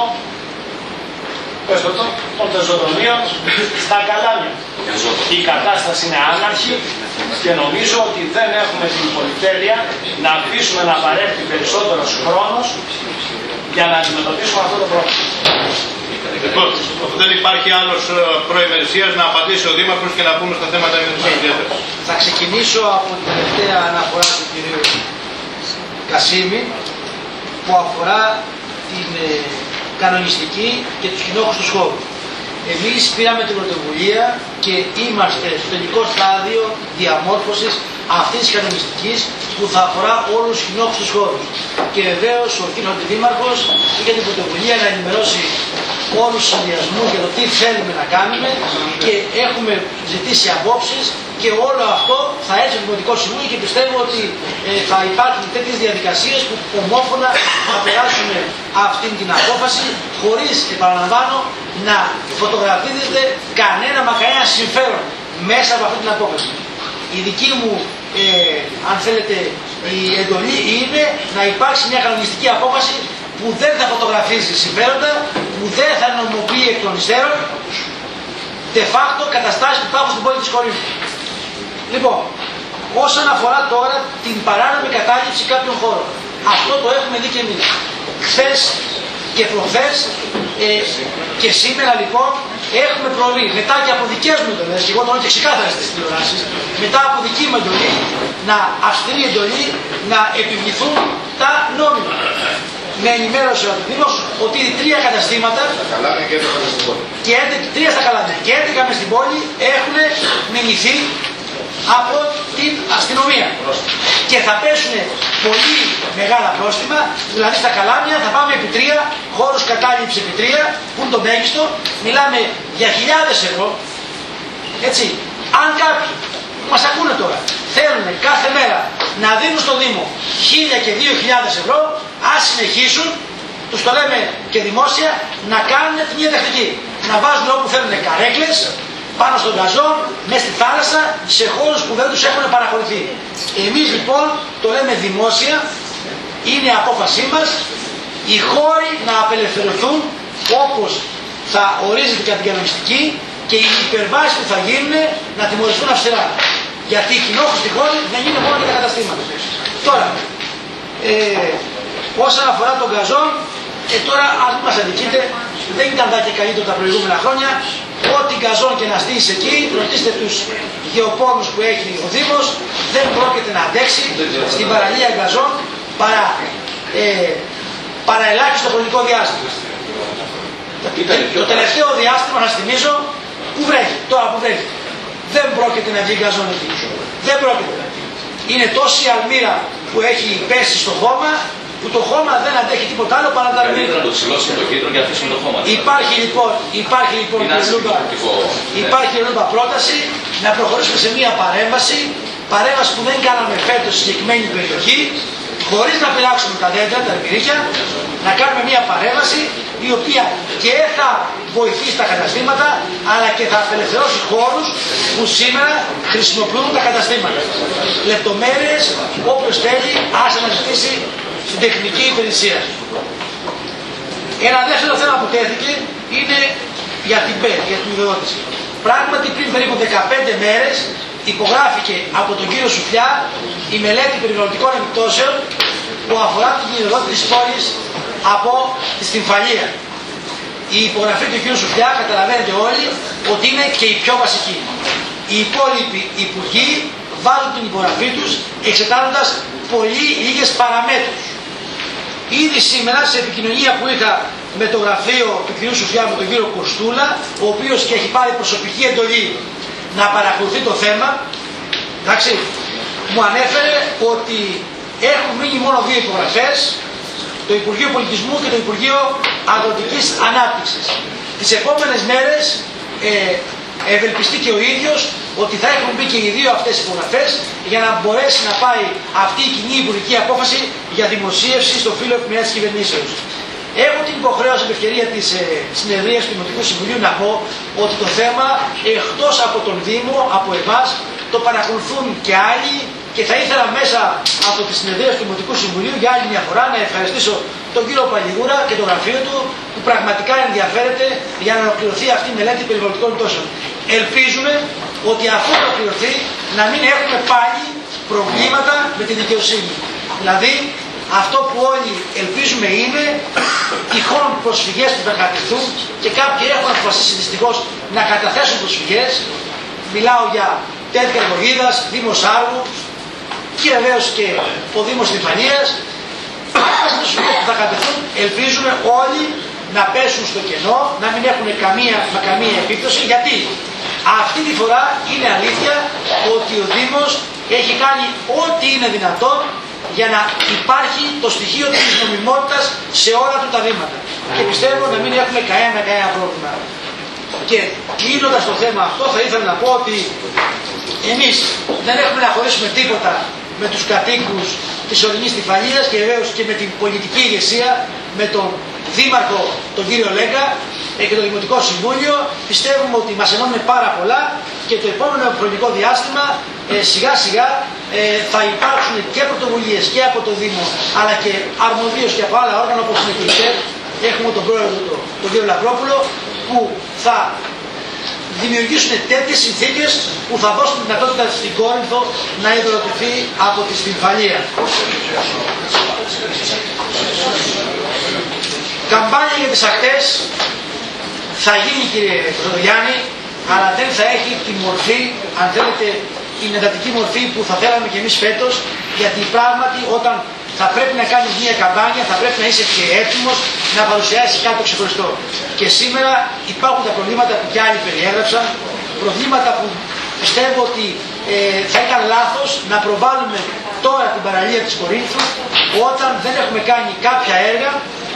των πεζοδρομίων στα Καλάμια. Η κατάσταση είναι άναρχη και νομίζω ότι δεν έχουμε την πολυτέλεια να αφήσουμε να παρέχει περισσότερος χρόνος για να αντιμετωπίσουμε αυτό το πρόβλημα. Λοιπόν, δεν υπάρχει άλλος προημερησίας να απαντήσει ο Δήμαρχος και να πούμε στα θέματα ημερησίας διάταξης. Θα ξεκινήσω από την τελευταία αναφορά του κ. Κασίμη που αφορά την κανονιστική και τους κοινόχρηστους χώρους. Εμείς πήραμε την πρωτοβουλία και είμαστε στο τελικό στάδιο διαμόρφωσης αυτής της κανονιστικής που θα αφορά όλους τους κοινόχρηστους χώρους. Και βεβαίως ο κ. Αντιδήμαρχος είχε την πρωτοβουλία να ενημερώσει όλους τους συνδυασμούς για το τι θέλουμε να κάνουμε και έχουμε ζητήσει απόψεις και όλο αυτό θα έρθει στο Δημοτικό Συμβούλιο και πιστεύω ότι θα υπάρχουν τέτοιες διαδικασίες που ομόφωνα θα περάσουμε αυτή την απόφαση χωρίς, επαναλαμβάνω, να φωτογραφίζεται κανένα μα κανένα συμφέρον μέσα από αυτή την απόφαση. Η δική μου, αν θέλετε, η εντολή είναι να υπάρξει μια κανονιστική απόφαση που δεν θα φωτογραφίζει συμφέροντα, που δεν θα νομοποιεί εκ των υστέρων de facto καταστάσεις που υπάρχουν στην πόλη της Κορίνθου. Λοιπόν, όσον αφορά τώρα την παράνομη κατάληψη κάποιων χώρων, αυτό το έχουμε δει και εμείς. Χθες και προχθές και σήμερα λοιπόν έχουμε προβεί μετά και από δικές μου εντολές, και εγώ το λέω και ξεκάθαρα στις τηλεοράσεις, μετά από δική μου εντολή, αυστηρή εντολή, να επιβληθούν τα νόμιμα. Με ενημέρωσε ο Δήμος ότι 3 καταστήματα και 3 στα Καλάμια και 11 μες στην πόλη έχουν μηνυθεί από την αστυνομία και θα πέσουν πολύ μεγάλα πρόστιμα. Δηλαδή στα Καλάμια θα πάμε επί 3 χώρους κατάληψη επί 3 που είναι το μέγιστο, μιλάμε για χιλιάδες ευρώ. Έτσι, αν κάποιοι που μας ακούνε τώρα θέλουν κάθε μέρα να δίνουν στο Δήμο 1.000 και 2.000 ευρώ, ας συνεχίσουν, τους το λέμε και δημόσια, να κάνουν την ίδια τακτική. Να βάζουν όπου θέλουν καρέκλες, πάνω στον γκαζόν, μέσα στη θάλασσα, σε χώρους που δεν τους έχουν παραχωρηθεί. Εμείς λοιπόν το λέμε δημόσια, είναι η απόφασή μας, οι χώροι να απελευθερωθούν όπως θα ορίζεται κατά την κανονιστική και οι υπερβάσεις που θα γίνουν να τιμωρηθούν αυστηρά. Γιατί η κοινόχρηστη στη χώρη δεν είναι μόνο για τα καταστήματα. Τώρα, όσον αφορά τον γκαζόν, τώρα αν μας αδικείτε, δεν ήταν και καλύτερο τα προηγούμενα χρόνια. Ό,τι γκαζόν και να στήσει εκεί, ρωτήστε τους γεωπόνους που έχει ο Δήμος, δεν πρόκειται να αντέξει στην παραλία γκαζόν παρά ελάχιστο χρονικό διάστημα. Το τελευταίο διάστημα, να σας θυμίζω, που βρέχει, τώρα που βρέχει. Δεν πρόκειται να βγει γκαζόν εκεί. Δεν πρόκειται. Είναι τόση αλμύρα που έχει πέσει στο χώμα, που το χώμα δεν αντέχει τίποτα άλλο παρά τα αλμύρα. Να το ψηλώσουμε το κέντρο και αφήσουμε το χώμα. Υπάρχει λοιπόν πρόταση να προχωρήσουμε σε μια παρέμβαση που δεν κάναμε φέτος στη συγκεκριμένη περιοχή, χωρίς να πειράξουμε τα δέντρα, τα αρμυρίκια, να κάνουμε μια παρέμβαση η οποία και θα βοηθήσει τα καταστήματα, αλλά και θα απελευθερώσει χώρους που σήμερα χρησιμοποιούν τα καταστήματα. Λεπτομέρειες, όποιος θέλει, ας αναζητήσει στην τεχνική υπηρεσία. Ένα δεύτερο θέμα που τέθηκε είναι για την ΠΕ, για την ιδεοδότηση. Πράγματι πριν περίπου 15 μέρες υπογράφηκε από τον κύριο Σουφλιά η μελέτη περιβαλλοντικών επιπτώσεων που αφορά την ιδεοδότηση της πόλης από τη Στυμφαλία. Η υπογραφή του κύριου Σουφλιά, καταλαβαίνετε όλοι, ότι είναι και η πιο βασική. Οι υπόλοιποι υπουργοί βάζουν την υπογραφή τους εξετάζοντας πολύ λίγες παραμέτρους. Ήδη σήμερα σε επικοινωνία που είχα με το γραφείο του κ. Σουφιά, με τον κύριο Κουρστούλα, ο οποίος και έχει πάρει προσωπική εντολή να παρακολουθεί το θέμα, εντάξει, μου ανέφερε ότι έχουν μείνει μόνο 2 υπογραφές, το Υπουργείο Πολιτισμού και το Υπουργείο Αγροτικής Ανάπτυξης. Τις επόμενες μέρες ευελπιστεί και ο ίδιος ότι θα έχουν μπει και οι 2 αυτές υπογραφές για να μπορέσει να πάει αυτή η κοινή υπουργική απόφαση για δημοσίευση στο φύλλο επιμέρειας της κυβερνήσεως. Έχω την υποχρέωση με ευκαιρία της συνεδρίας του Δημοτικού Συμβουλίου να πω ότι το θέμα εκτός από τον Δήμο, από εμάς, το παρακολουθούν και άλλοι και θα ήθελα μέσα από τη συνεδρία του Δημοτικού Συμβουλίου για άλλη μια φορά να ευχαριστήσω τον κύριο Παλιγούρα και το γραφείο του που πραγματικά ενδιαφέρεται για να ολοκληρωθεί αυτή η μελέτη περιβαλλοντικών επιπτώσεων. Ελπίζουμε ότι αφού ολοκληρωθεί να μην έχουμε πάλι προβλήματα με τη δικαιοσύνη. Δηλαδή αυτό που όλοι ελπίζουμε είναι τυχόν προσφυγές που θα κατευθούν και κάποιοι έχουν αποφασίσει δυστυχώς να καταθέσουν προσφυγές. Μιλάω για τέτοια Εργογίδας, Δήμος Άργου και βεβαίως και ο Δήμος Στυμφανίας. Αυτές τις προσφυγές που θα κατευθούν ελπίζουμε όλοι να πέσουν στο κενό, να μην έχουν καμία επίπτωση. Γιατί αυτή τη φορά είναι αλήθεια ότι ο Δήμος έχει κάνει ό,τι είναι δυνατό για να υπάρχει το στοιχείο της νομιμότητας σε όλα του τα βήματα. Και πιστεύω να μην έχουμε κανένα πρόβλημα. Και κλείνοντας το θέμα αυτό θα ήθελα να πω ότι εμείς δεν έχουμε να χωρίσουμε τίποτα με τους κατοίκους της ορεινής Στυμφαλίας και βεβαίως και με την πολιτική ηγεσία, με τον Δήμαρχο τον κύριο Λέγκα και το Δημοτικό Συμβούλιο. Πιστεύουμε ότι μας ενώνουν πάρα πολλά και το επόμενο χρονικό διάστημα σιγά σιγά θα υπάρξουν και πρωτοβουλίες και από το Δήμο αλλά και αρμοδίως και από άλλα όργανα όπως είναι και η ΤΕΠ. Έχουμε τον πρόεδρο τον κύριο Λαμπρόπουλο που θα δημιουργήσουν τέτοιες συνθήκες που θα δώσουν τη δυνατότητα στην Κόρινθο να ιδρυωθεί από τη Στυμφαλία. Καμπάνια για τις ακτές θα γίνει, κύριε Πρωτογιάννη, αλλά δεν θα έχει τη μορφή, αν θέλετε, την εντατική μορφή που θα θέλαμε και εμείς φέτος, γιατί πράγματι όταν θα πρέπει να κάνεις μια καμπάνια, θα πρέπει να είσαι και έτοιμος να παρουσιάσεις κάτι ξεχωριστό. Και σήμερα υπάρχουν τα προβλήματα που κι άλλοι περιέγραψαν, προβλήματα που πιστεύω ότι θα ήταν λάθος να προβάλλουμε τώρα την παραλία της Κορίνθου όταν δεν έχουμε κάνει κάποια έργα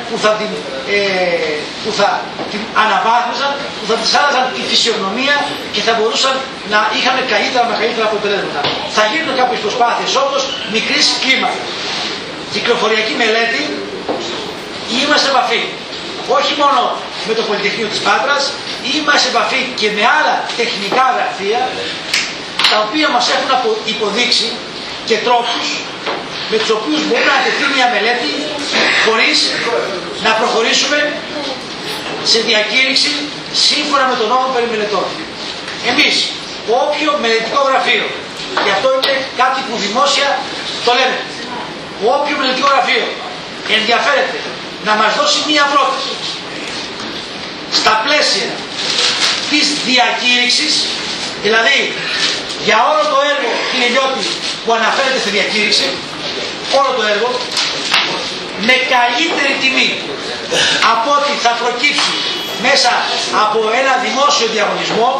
που θα την αναβάθμιζαν, που θα της άλλαζαν τη φυσιογνωμία και θα μπορούσαν να είχαν καλύτερα αποτελέσματα. Θα γίνουν κάποιες προσπάθειες όμως μικρής κλίμακας. Κυκλοφοριακή μελέτη, είμαστε σε επαφή όχι μόνο με το Πολυτεχνείο της Πάτρας, είμαστε σε επαφή και με άλλα τεχνικά γραφεία τα οποία μας έχουν υποδείξει και τρόπους με τους οποίους μπορούμε να τεθεί μια μελέτη χωρίς να προχωρήσουμε σε διακήρυξη σύμφωνα με τον νόμο περί μελετών. Εμείς, όποιο μελετικό γραφείο, και αυτό είναι κάτι που δημόσια το λέμε, όποιο μελετικό γραφείο ενδιαφέρεται να μας δώσει μία πρόταση στα πλαίσια της διακήρυξης, δηλαδή για όλο το έργο, κύριε Λιώτη, που αναφέρεται στη διακήρυξη, όλο το έργο, με καλύτερη τιμή από ό,τι θα προκύψει μέσα από ένα δημόσιο διαγωνισμό,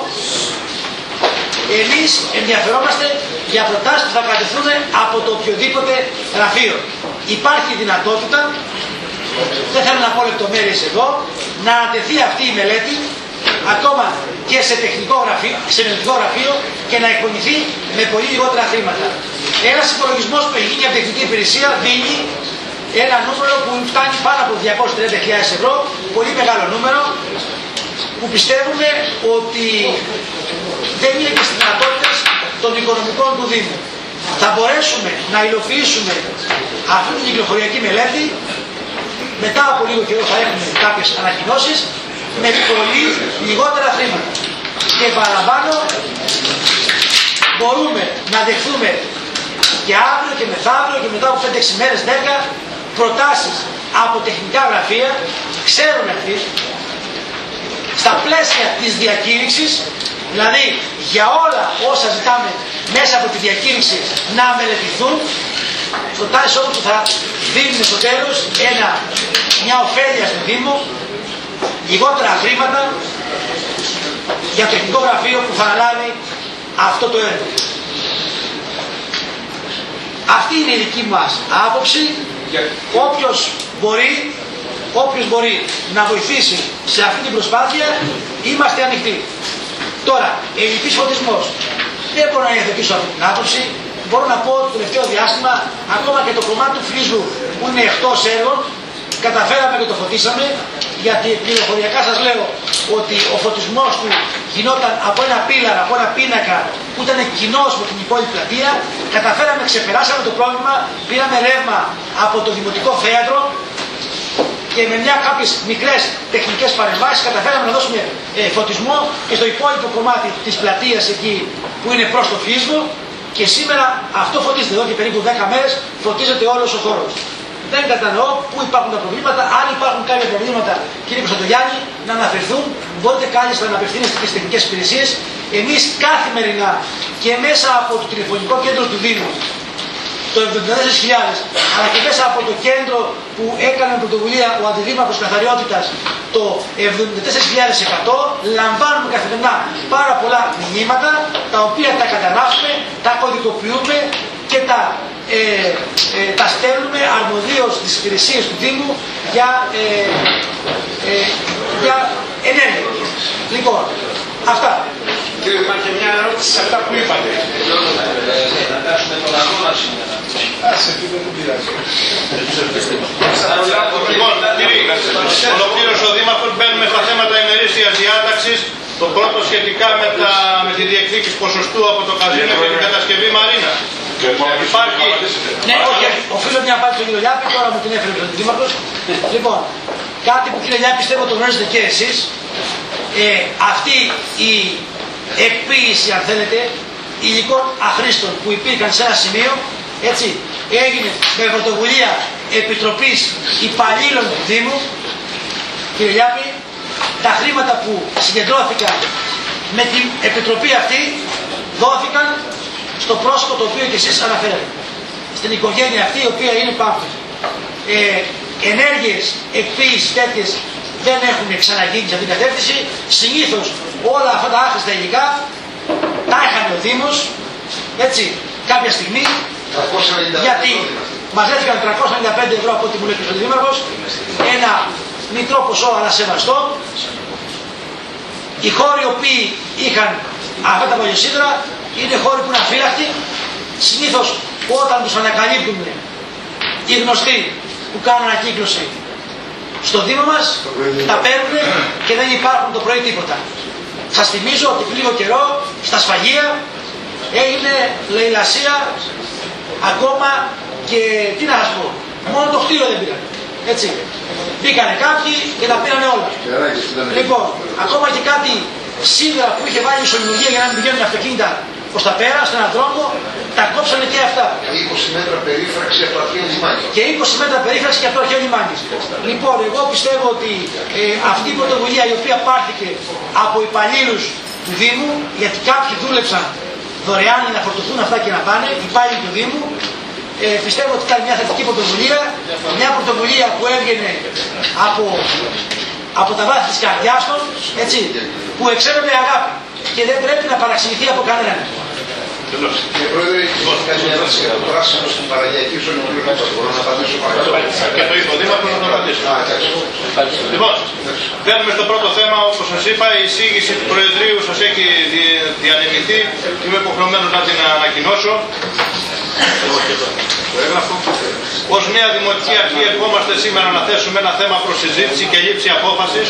εμείς ενδιαφερόμαστε για προτάσεις που θα κατευθούν από το οποιοδήποτε γραφείο. Υπάρχει δυνατότητα, δεν θέλω να πω λεπτομέρειες εδώ, να ανατεθεί αυτή η μελέτη ακόμα και σε τεχνικό γραφείο, σε μελετικό γραφείο και να εκπονηθεί με πολύ λιγότερα χρήματα. Ένας υπολογισμός που έχει γίνει από τεχνική υπηρεσία δίνει ένα νούμερο που φτάνει πάνω από 230.000 ευρώ, πολύ μεγάλο νούμερο, που πιστεύουμε ότι δεν είναι και στις δυνατότητες των οικονομικών του Δήμου. Θα μπορέσουμε να υλοποιήσουμε αυτή την κυκλοφοριακή μελέτη, μετά από λίγο καιρό θα έχουμε κάποιες ανακοινώσεις, με πολύ λιγότερα χρήματα. Και παραλαμβάνω, μπορούμε να δεχθούμε και αύριο και μεθαύριο και μετά από 5-6 μέρες, 10 προτάσεις από τεχνικά γραφεία, ξέρουν αυτοί, στα πλαίσια της διακήρυξης, δηλαδή για όλα όσα ζητάμε μέσα από τη διακήρυξη να μελετηθούν, προτάσεις όμως που θα δίνουν στο τέλος μια ωφέλεια στον Δήμο, λιγότερα χρήματα για το τεχνικό γραφείο που θα αναλάβει αυτό το έργο. Αυτή είναι η δική μας άποψη. Όποιος μπορεί να βοηθήσει σε αυτή την προσπάθεια, είμαστε ανοιχτοί. Τώρα, ελλειπής φωτισμός. Δεν μπορώ να υιοθετήσω αυτή την άποψη. Μπορώ να πω ότι το τελευταίο διάστημα, ακόμα και το κομμάτι του φρύζου που είναι εκτός έργων, καταφέραμε και το φωτίσαμε, γιατί πληροφοριακά σας λέω ότι ο φωτισμός του γινόταν από ένα πίλαρα, από ένα πίνακα που ήταν κοινός με την υπόλοιπη πλατεία. Καταφέραμε, ξεπεράσαμε το πρόβλημα, πήραμε ρεύμα από το Δημοτικό Θέατρο και με κάποιες μικρές τεχνικές παρεμβάσεις καταφέραμε να δώσουμε φωτισμό και στο υπόλοιπο κομμάτι της πλατείας εκεί που είναι προς το φύσβο, και σήμερα αυτό φωτίζεται. Εδώ και περίπου 10 μέρες φωτίζεται όλος ο χώρος. Δεν κατανοώ πού υπάρχουν τα προβλήματα. Αν υπάρχουν κάποια προβλήματα, κύριε Κωνσταντογιάννη, να αναφερθούν. Μπορείτε κάλλιστα να απευθύνεστε και στις τεχνικές υπηρεσίες. Εμείς καθημερινά και μέσα από το τηλεφωνικό κέντρο του Δήμου, το 74.000, αλλά και μέσα από το κέντρο που έκανε πρωτοβουλία ο Αντιδήμαρχος Καθαριότητας, το 74.100, λαμβάνουμε καθημερινά πάρα πολλά μηνύματα, τα οποία τα καταγράφουμε, τα κωδικοποιούμε και τα στέλνουμε αρμοδίως στις υπηρεσίες του Δήμου για ενέργεια. Λοιπόν, αυτά. Κύριε Δημάρχε, μια ερώτηση σε αυτά που είπατε. Να κάνουμε τον αγώνα σήμερα. Άσε, δεν πειράζει. Λοιπόν, κύριε, ολοκλήρωσε ο Δήμαρχος, μπαίνουμε στα θέματα ημερήσιας διάταξης. Το πρώτο σχετικά με τη διεκδίκηση ποσοστού από το καζίνο και την κατασκευή Μαρίνα. Υπάρχει. Ναι, όχι, οφείλω μια απάντηση στον κύριο Λιάπη, τώρα μου την έφερε ο Δήμαρχος. Λοιπόν, κάτι που κύριε Λιάπη πιστεύω το γνωρίζετε και εσείς, αυτή η εκποίηση, αν θέλετε, υλικών αχρήστων που υπήρχαν σε ένα σημείο, έτσι, έγινε με πρωτοβουλία Επιτροπής Υπαλλήλων του Δήμου, κύριε Λιάπη, τα χρήματα που συγκεντρώθηκαν με την επιτροπή αυτή δόθηκαν στο πρόσωπο το οποίο και εσείς αναφέρατε. Στην οικογένεια αυτή η οποία είναι Πάμφος. Ενέργειες εκποίησης τέτοιες δεν έχουν ξαναγίνει σε αυτήν την κατεύθυνση. Συνήθως όλα αυτά τα άχρηστα υλικά τα έχανε ο Δήμος, έτσι, κάποια στιγμή, γιατί μαζεύτηκαν 395 ευρώ από ό,τι μου λέει ο Δήμαρχος, ένα μικρό ποσό αλλά σεβαστό. Οι χώροι οι οποίοι είχαν αυτά τα πολυσίδρα είναι χώροι που είναι αφύλακτοι. Συνήθως όταν τους ανακαλύπτουν οι γνωστοί που κάνουν ανακύκλωση στο Δήμο μας, τα παίρνουν και δεν υπάρχουν το πρωί τίποτα. Σας θυμίζω ότι πριν λίγο καιρό στα Σφαγεία έγινε λαιλασία ακόμα και τι να σας πω, μόνο το κτίριο δεν πήραν. Έτσι. Μπήκανε κάποιοι και τα πήρανε όλα. Λοιπόν, ακόμα και κάτι σίδερα που είχε βάλει η ισολογία για να μην πηγαίνουν αυτοκίνητα προς τα πέρα, στον έναν δρόμο, τα κόψανε και αυτά. 20 μέτρα περίφραξη από το αρχαίο λιμάνι. Και 20 μέτρα περίφραξη και από το αρχαίο λιμάνι. Λοιπόν, εγώ πιστεύω ότι αυτή η πρωτοβουλία η οποία πάρθηκε από υπαλλήλους του Δήμου, γιατί κάποιοι δούλεψαν δωρεάν για να φορτωθούν αυτά και να πάνε, υπάλληλοι του Δήμου, πιστεύω ότι ήταν μια θετική πρωτοβουλία, μια πρωτοβουλία που έβγαινε από τα βάθη της καρδιάς των, έτσι, που εξέφερε αγάπη και δεν πρέπει να παραξηγηθεί από κανέναν. Κύριε Πρόεδρε, κάνει μια ερώτηση για το πράσινο στην παραγιακή ζώνη του Λίμνου. Μπορώ να απαντήσω παρακαλώ. Και το είπε ο Δήμαρχος να το απαντήσω. Λοιπόν, μπαίνουμε στο πρώτο θέμα. Όπως σας είπα, η εισήγηση του Προεδρείου σας έχει διανεμηθεί. Είμαι υποχρεωμένος να την ανακοινώσω. Ως νέα Δημοτική Αρχή ερχόμαστε σήμερα να θέσουμε ένα θέμα προς συζήτηση και λήψη απόφασης.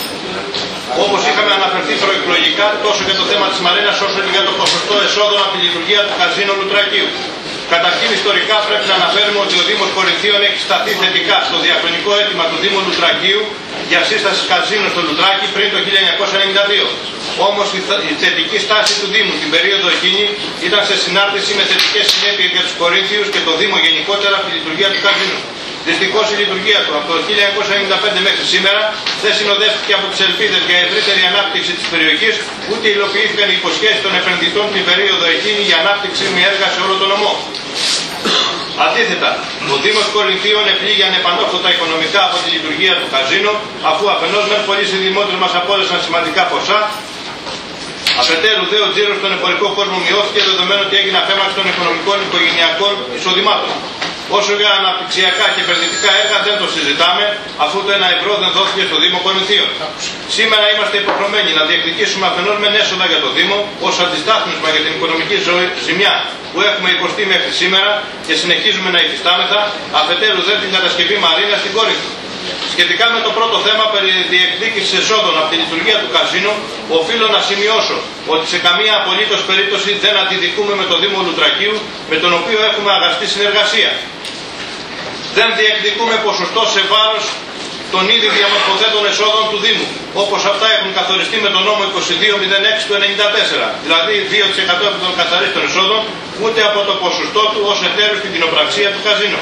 Όπως είχαμε αναφερθεί προεκλογικά, τόσο για το θέμα της Μαρίνας όσο και για το ποσοστό εσόδων από τη λειτουργία του καζίνο Λουτρακίου. Καταρχήν, ιστορικά πρέπει να αναφέρουμε ότι ο Δήμος Κορινθίων έχει σταθεί θετικά στο διαχρονικό αίτημα του Δήμου Λουτρακίου για σύσταση καζίνου στο Λουτράκι πριν το 1992. Όμως η θετική στάση του Δήμου την περίοδο εκείνη ήταν σε συνάρτηση με θετικές συνέπειες για τους Κορίνθιους και το Δήμο γενικότερα από τη λειτουργία του καζίνου. Δυστυχώς η λειτουργία του από το 1995 μέχρι σήμερα δεν συνοδεύτηκε από τις ελπίδες για ευρύτερη ανάπτυξη της περιοχής, ούτε υλοποιήθηκαν οι υποσχέσεις των επενδυτών την περίοδο εκείνη για ανάπτυξη με έργα σε όλο τον νομό. Αντίθετα, ο Δήμος Κορινθίων επλήγει ανεπανόρθωτα οικονομικά από τη λειτουργία του καζίνο, αφού αφενός μεν πολλοί συνδημότες μας απόδεσαν σημαντικά ποσά, αφετέρου δε ο τζίρος στον εμπορικό κόσμο μειώθηκε, δεδομένου ότι έγινε αφέμαξη των οικονομικών οικογενειακών εισοδημάτων. Όσο για αναπτυξιακά και επενδυτικά έργα δεν το συζητάμε, αφού το 1 ευρώ δεν δόθηκε στο Δήμο Κορινθίων. Σήμερα είμαστε υποχρεωμένοι να διεκδικήσουμε αφενός μεν έσοδα για το Δήμο, ως αντιστάθμισμα για την οικονομική ζημιά που έχουμε υποστεί μέχρι σήμερα και συνεχίζουμε να υφιστάμεθα, αφετέρου δε την κατασκευή Μαρίνα στην Κόρινθο. Σχετικά με το πρώτο θέμα περί διεκδίκησης εσόδων από τη λειτουργία του καζίνου, οφείλω να σημειώσω ότι σε καμία απολύτως περίπτωση δεν αντιδικούμε με το Δήμο Λουτρακίου, με τον οποίο έχουμε αγαστή συνεργασία. Δεν διεκδικούμε ποσοστό σε βάρος των ήδη διαμορφωθέντων εσόδων του Δήμου, όπως αυτά έχουν καθοριστεί με τον νόμο 2206 του 1994, δηλαδή 2% από των καθαρίστων εσόδων, ούτε από το ποσοστό του ως εταίρου στην κοινοπραξία του καζίνου.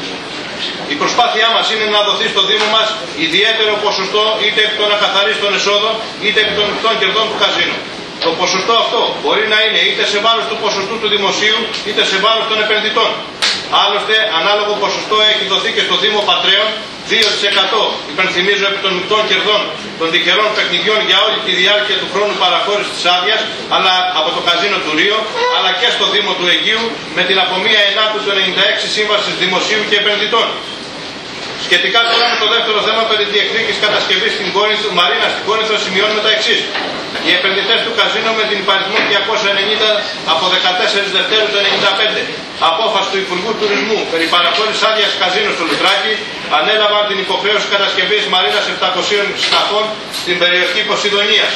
Η προσπάθειά μας είναι να δοθεί στο Δήμο μας ιδιαίτερο ποσοστό είτε εκ των ακαθαρίστων εσόδων είτε εκ των μεικτών κερδών του καζίνου. Το ποσοστό αυτό μπορεί να είναι είτε σε βάρος του ποσοστού του δημοσίου είτε σε βάρος των επενδυτών. Άλλωστε, ανάλογο ποσοστό έχει δοθεί και στο Δήμο Πατρέων, 2% υπενθυμίζω επί των μεικτών κερδών των τυχερών παιχνιδιών για όλη τη διάρκεια του χρόνου παραχώρησης της άδειας, αλλά από το καζίνο του Ρίο, αλλά και στο Δήμο του Αιγείου με την από 1 του 96 σύμβασης δημοσίου και επενδυτών. Σχετικά τώρα με το δεύτερο θέμα περί διεκδίκησης κατασκευής στην Μαρίνα στην Κόρινθο σημειώνουμε τα εξής. Οι επενδυτές του καζίνο με την υπαριθμό 290 από 14 Δευτέρου του 1995 απόφαση του Υπουργού Τουρισμού περί παραχώρησης άδειας καζίνο στο Λουτράκι ανέλαβαν την υποχρέωση κατασκευής Μαρίνας 700 σκαφών στην περιοχή Ποσειδονίας,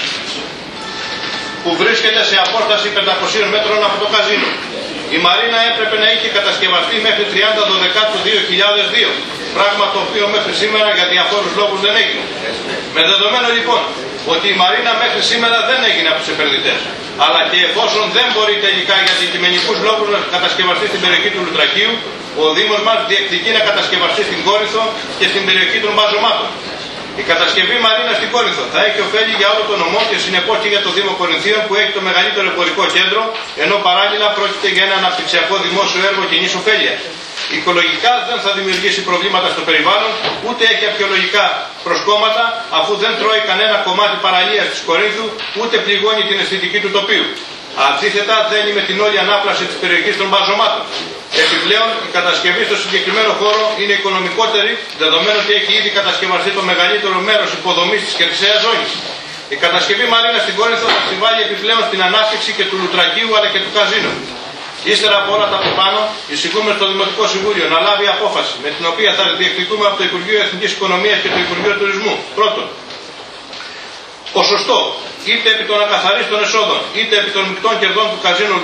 που βρίσκεται σε απόσταση 500 μέτρων από το καζίνο. Η Μαρίνα έπρεπε να είχε κατασκευαστεί μέχρι 30 Δεκάτου του 2002, πράγμα το οποίο μέχρι σήμερα για διαφόρους λόγους δεν έγινε. Με δεδομένο λοιπόν ότι η Μαρίνα μέχρι σήμερα δεν έγινε από τους επενδυτές, αλλά και εφόσον δεν μπορεί τελικά για αντικειμενικούς λόγους να κατασκευαστεί στην περιοχή του Λουτρακίου, ο Δήμος μας διεκδικεί να κατασκευαστεί στην Κόρινθο και στην περιοχή των Μπαζωμάτων. Η κατασκευή μαρίνα στην Κόρινθο θα έχει ωφέλη για όλο τον νομό και συνεπώς και για το Δήμο Κορινθίων που έχει το μεγαλύτερο εμπορικό κέντρο, ενώ παράλληλα πρόκειται για ένα αναπτυξιακό δημόσιο έργο κοινής ωφέλειας. Οικολογικά δεν θα δημιουργήσει προβλήματα στο περιβάλλον, ούτε έχει αρχαιολογικά προσκόμματα, αφού δεν τρώει κανένα κομμάτι παραλίας της Κορίνθου, ούτε πληγώνει την αισθητική του τοπίου. Αντίθετα, θέλει με την όλη ανάπλαση της περιοχής των μπαζωμάτων. Επιπλέον, η κατασκευή στο συγκεκριμένο χώρο είναι οικονομικότερη, δεδομένου ότι έχει ήδη κατασκευαστεί το μεγαλύτερο μέρος υποδομής της Κερκυσαίας ζώνης. Η κατασκευή μαρίνα στην Κόρινθο θα συμβάλλει επιπλέον στην ανάπτυξη και του λουτρακίου αλλά και του καζίνου. Ύστερα από όλα τα από πάνω, εισηγούμε στο Δημοτικό Συμβούλιο να λάβει απόφαση με την οποία θα διεκδικούμε από το Υπουργείο Εθνικής Οικονομίας και το Υπουργείο Τουρισμού. Πρώτον, ποσοστό είτε επί των ακαθαρίστων εσόδων είτε επί των μεικτών κερδών του καζίνου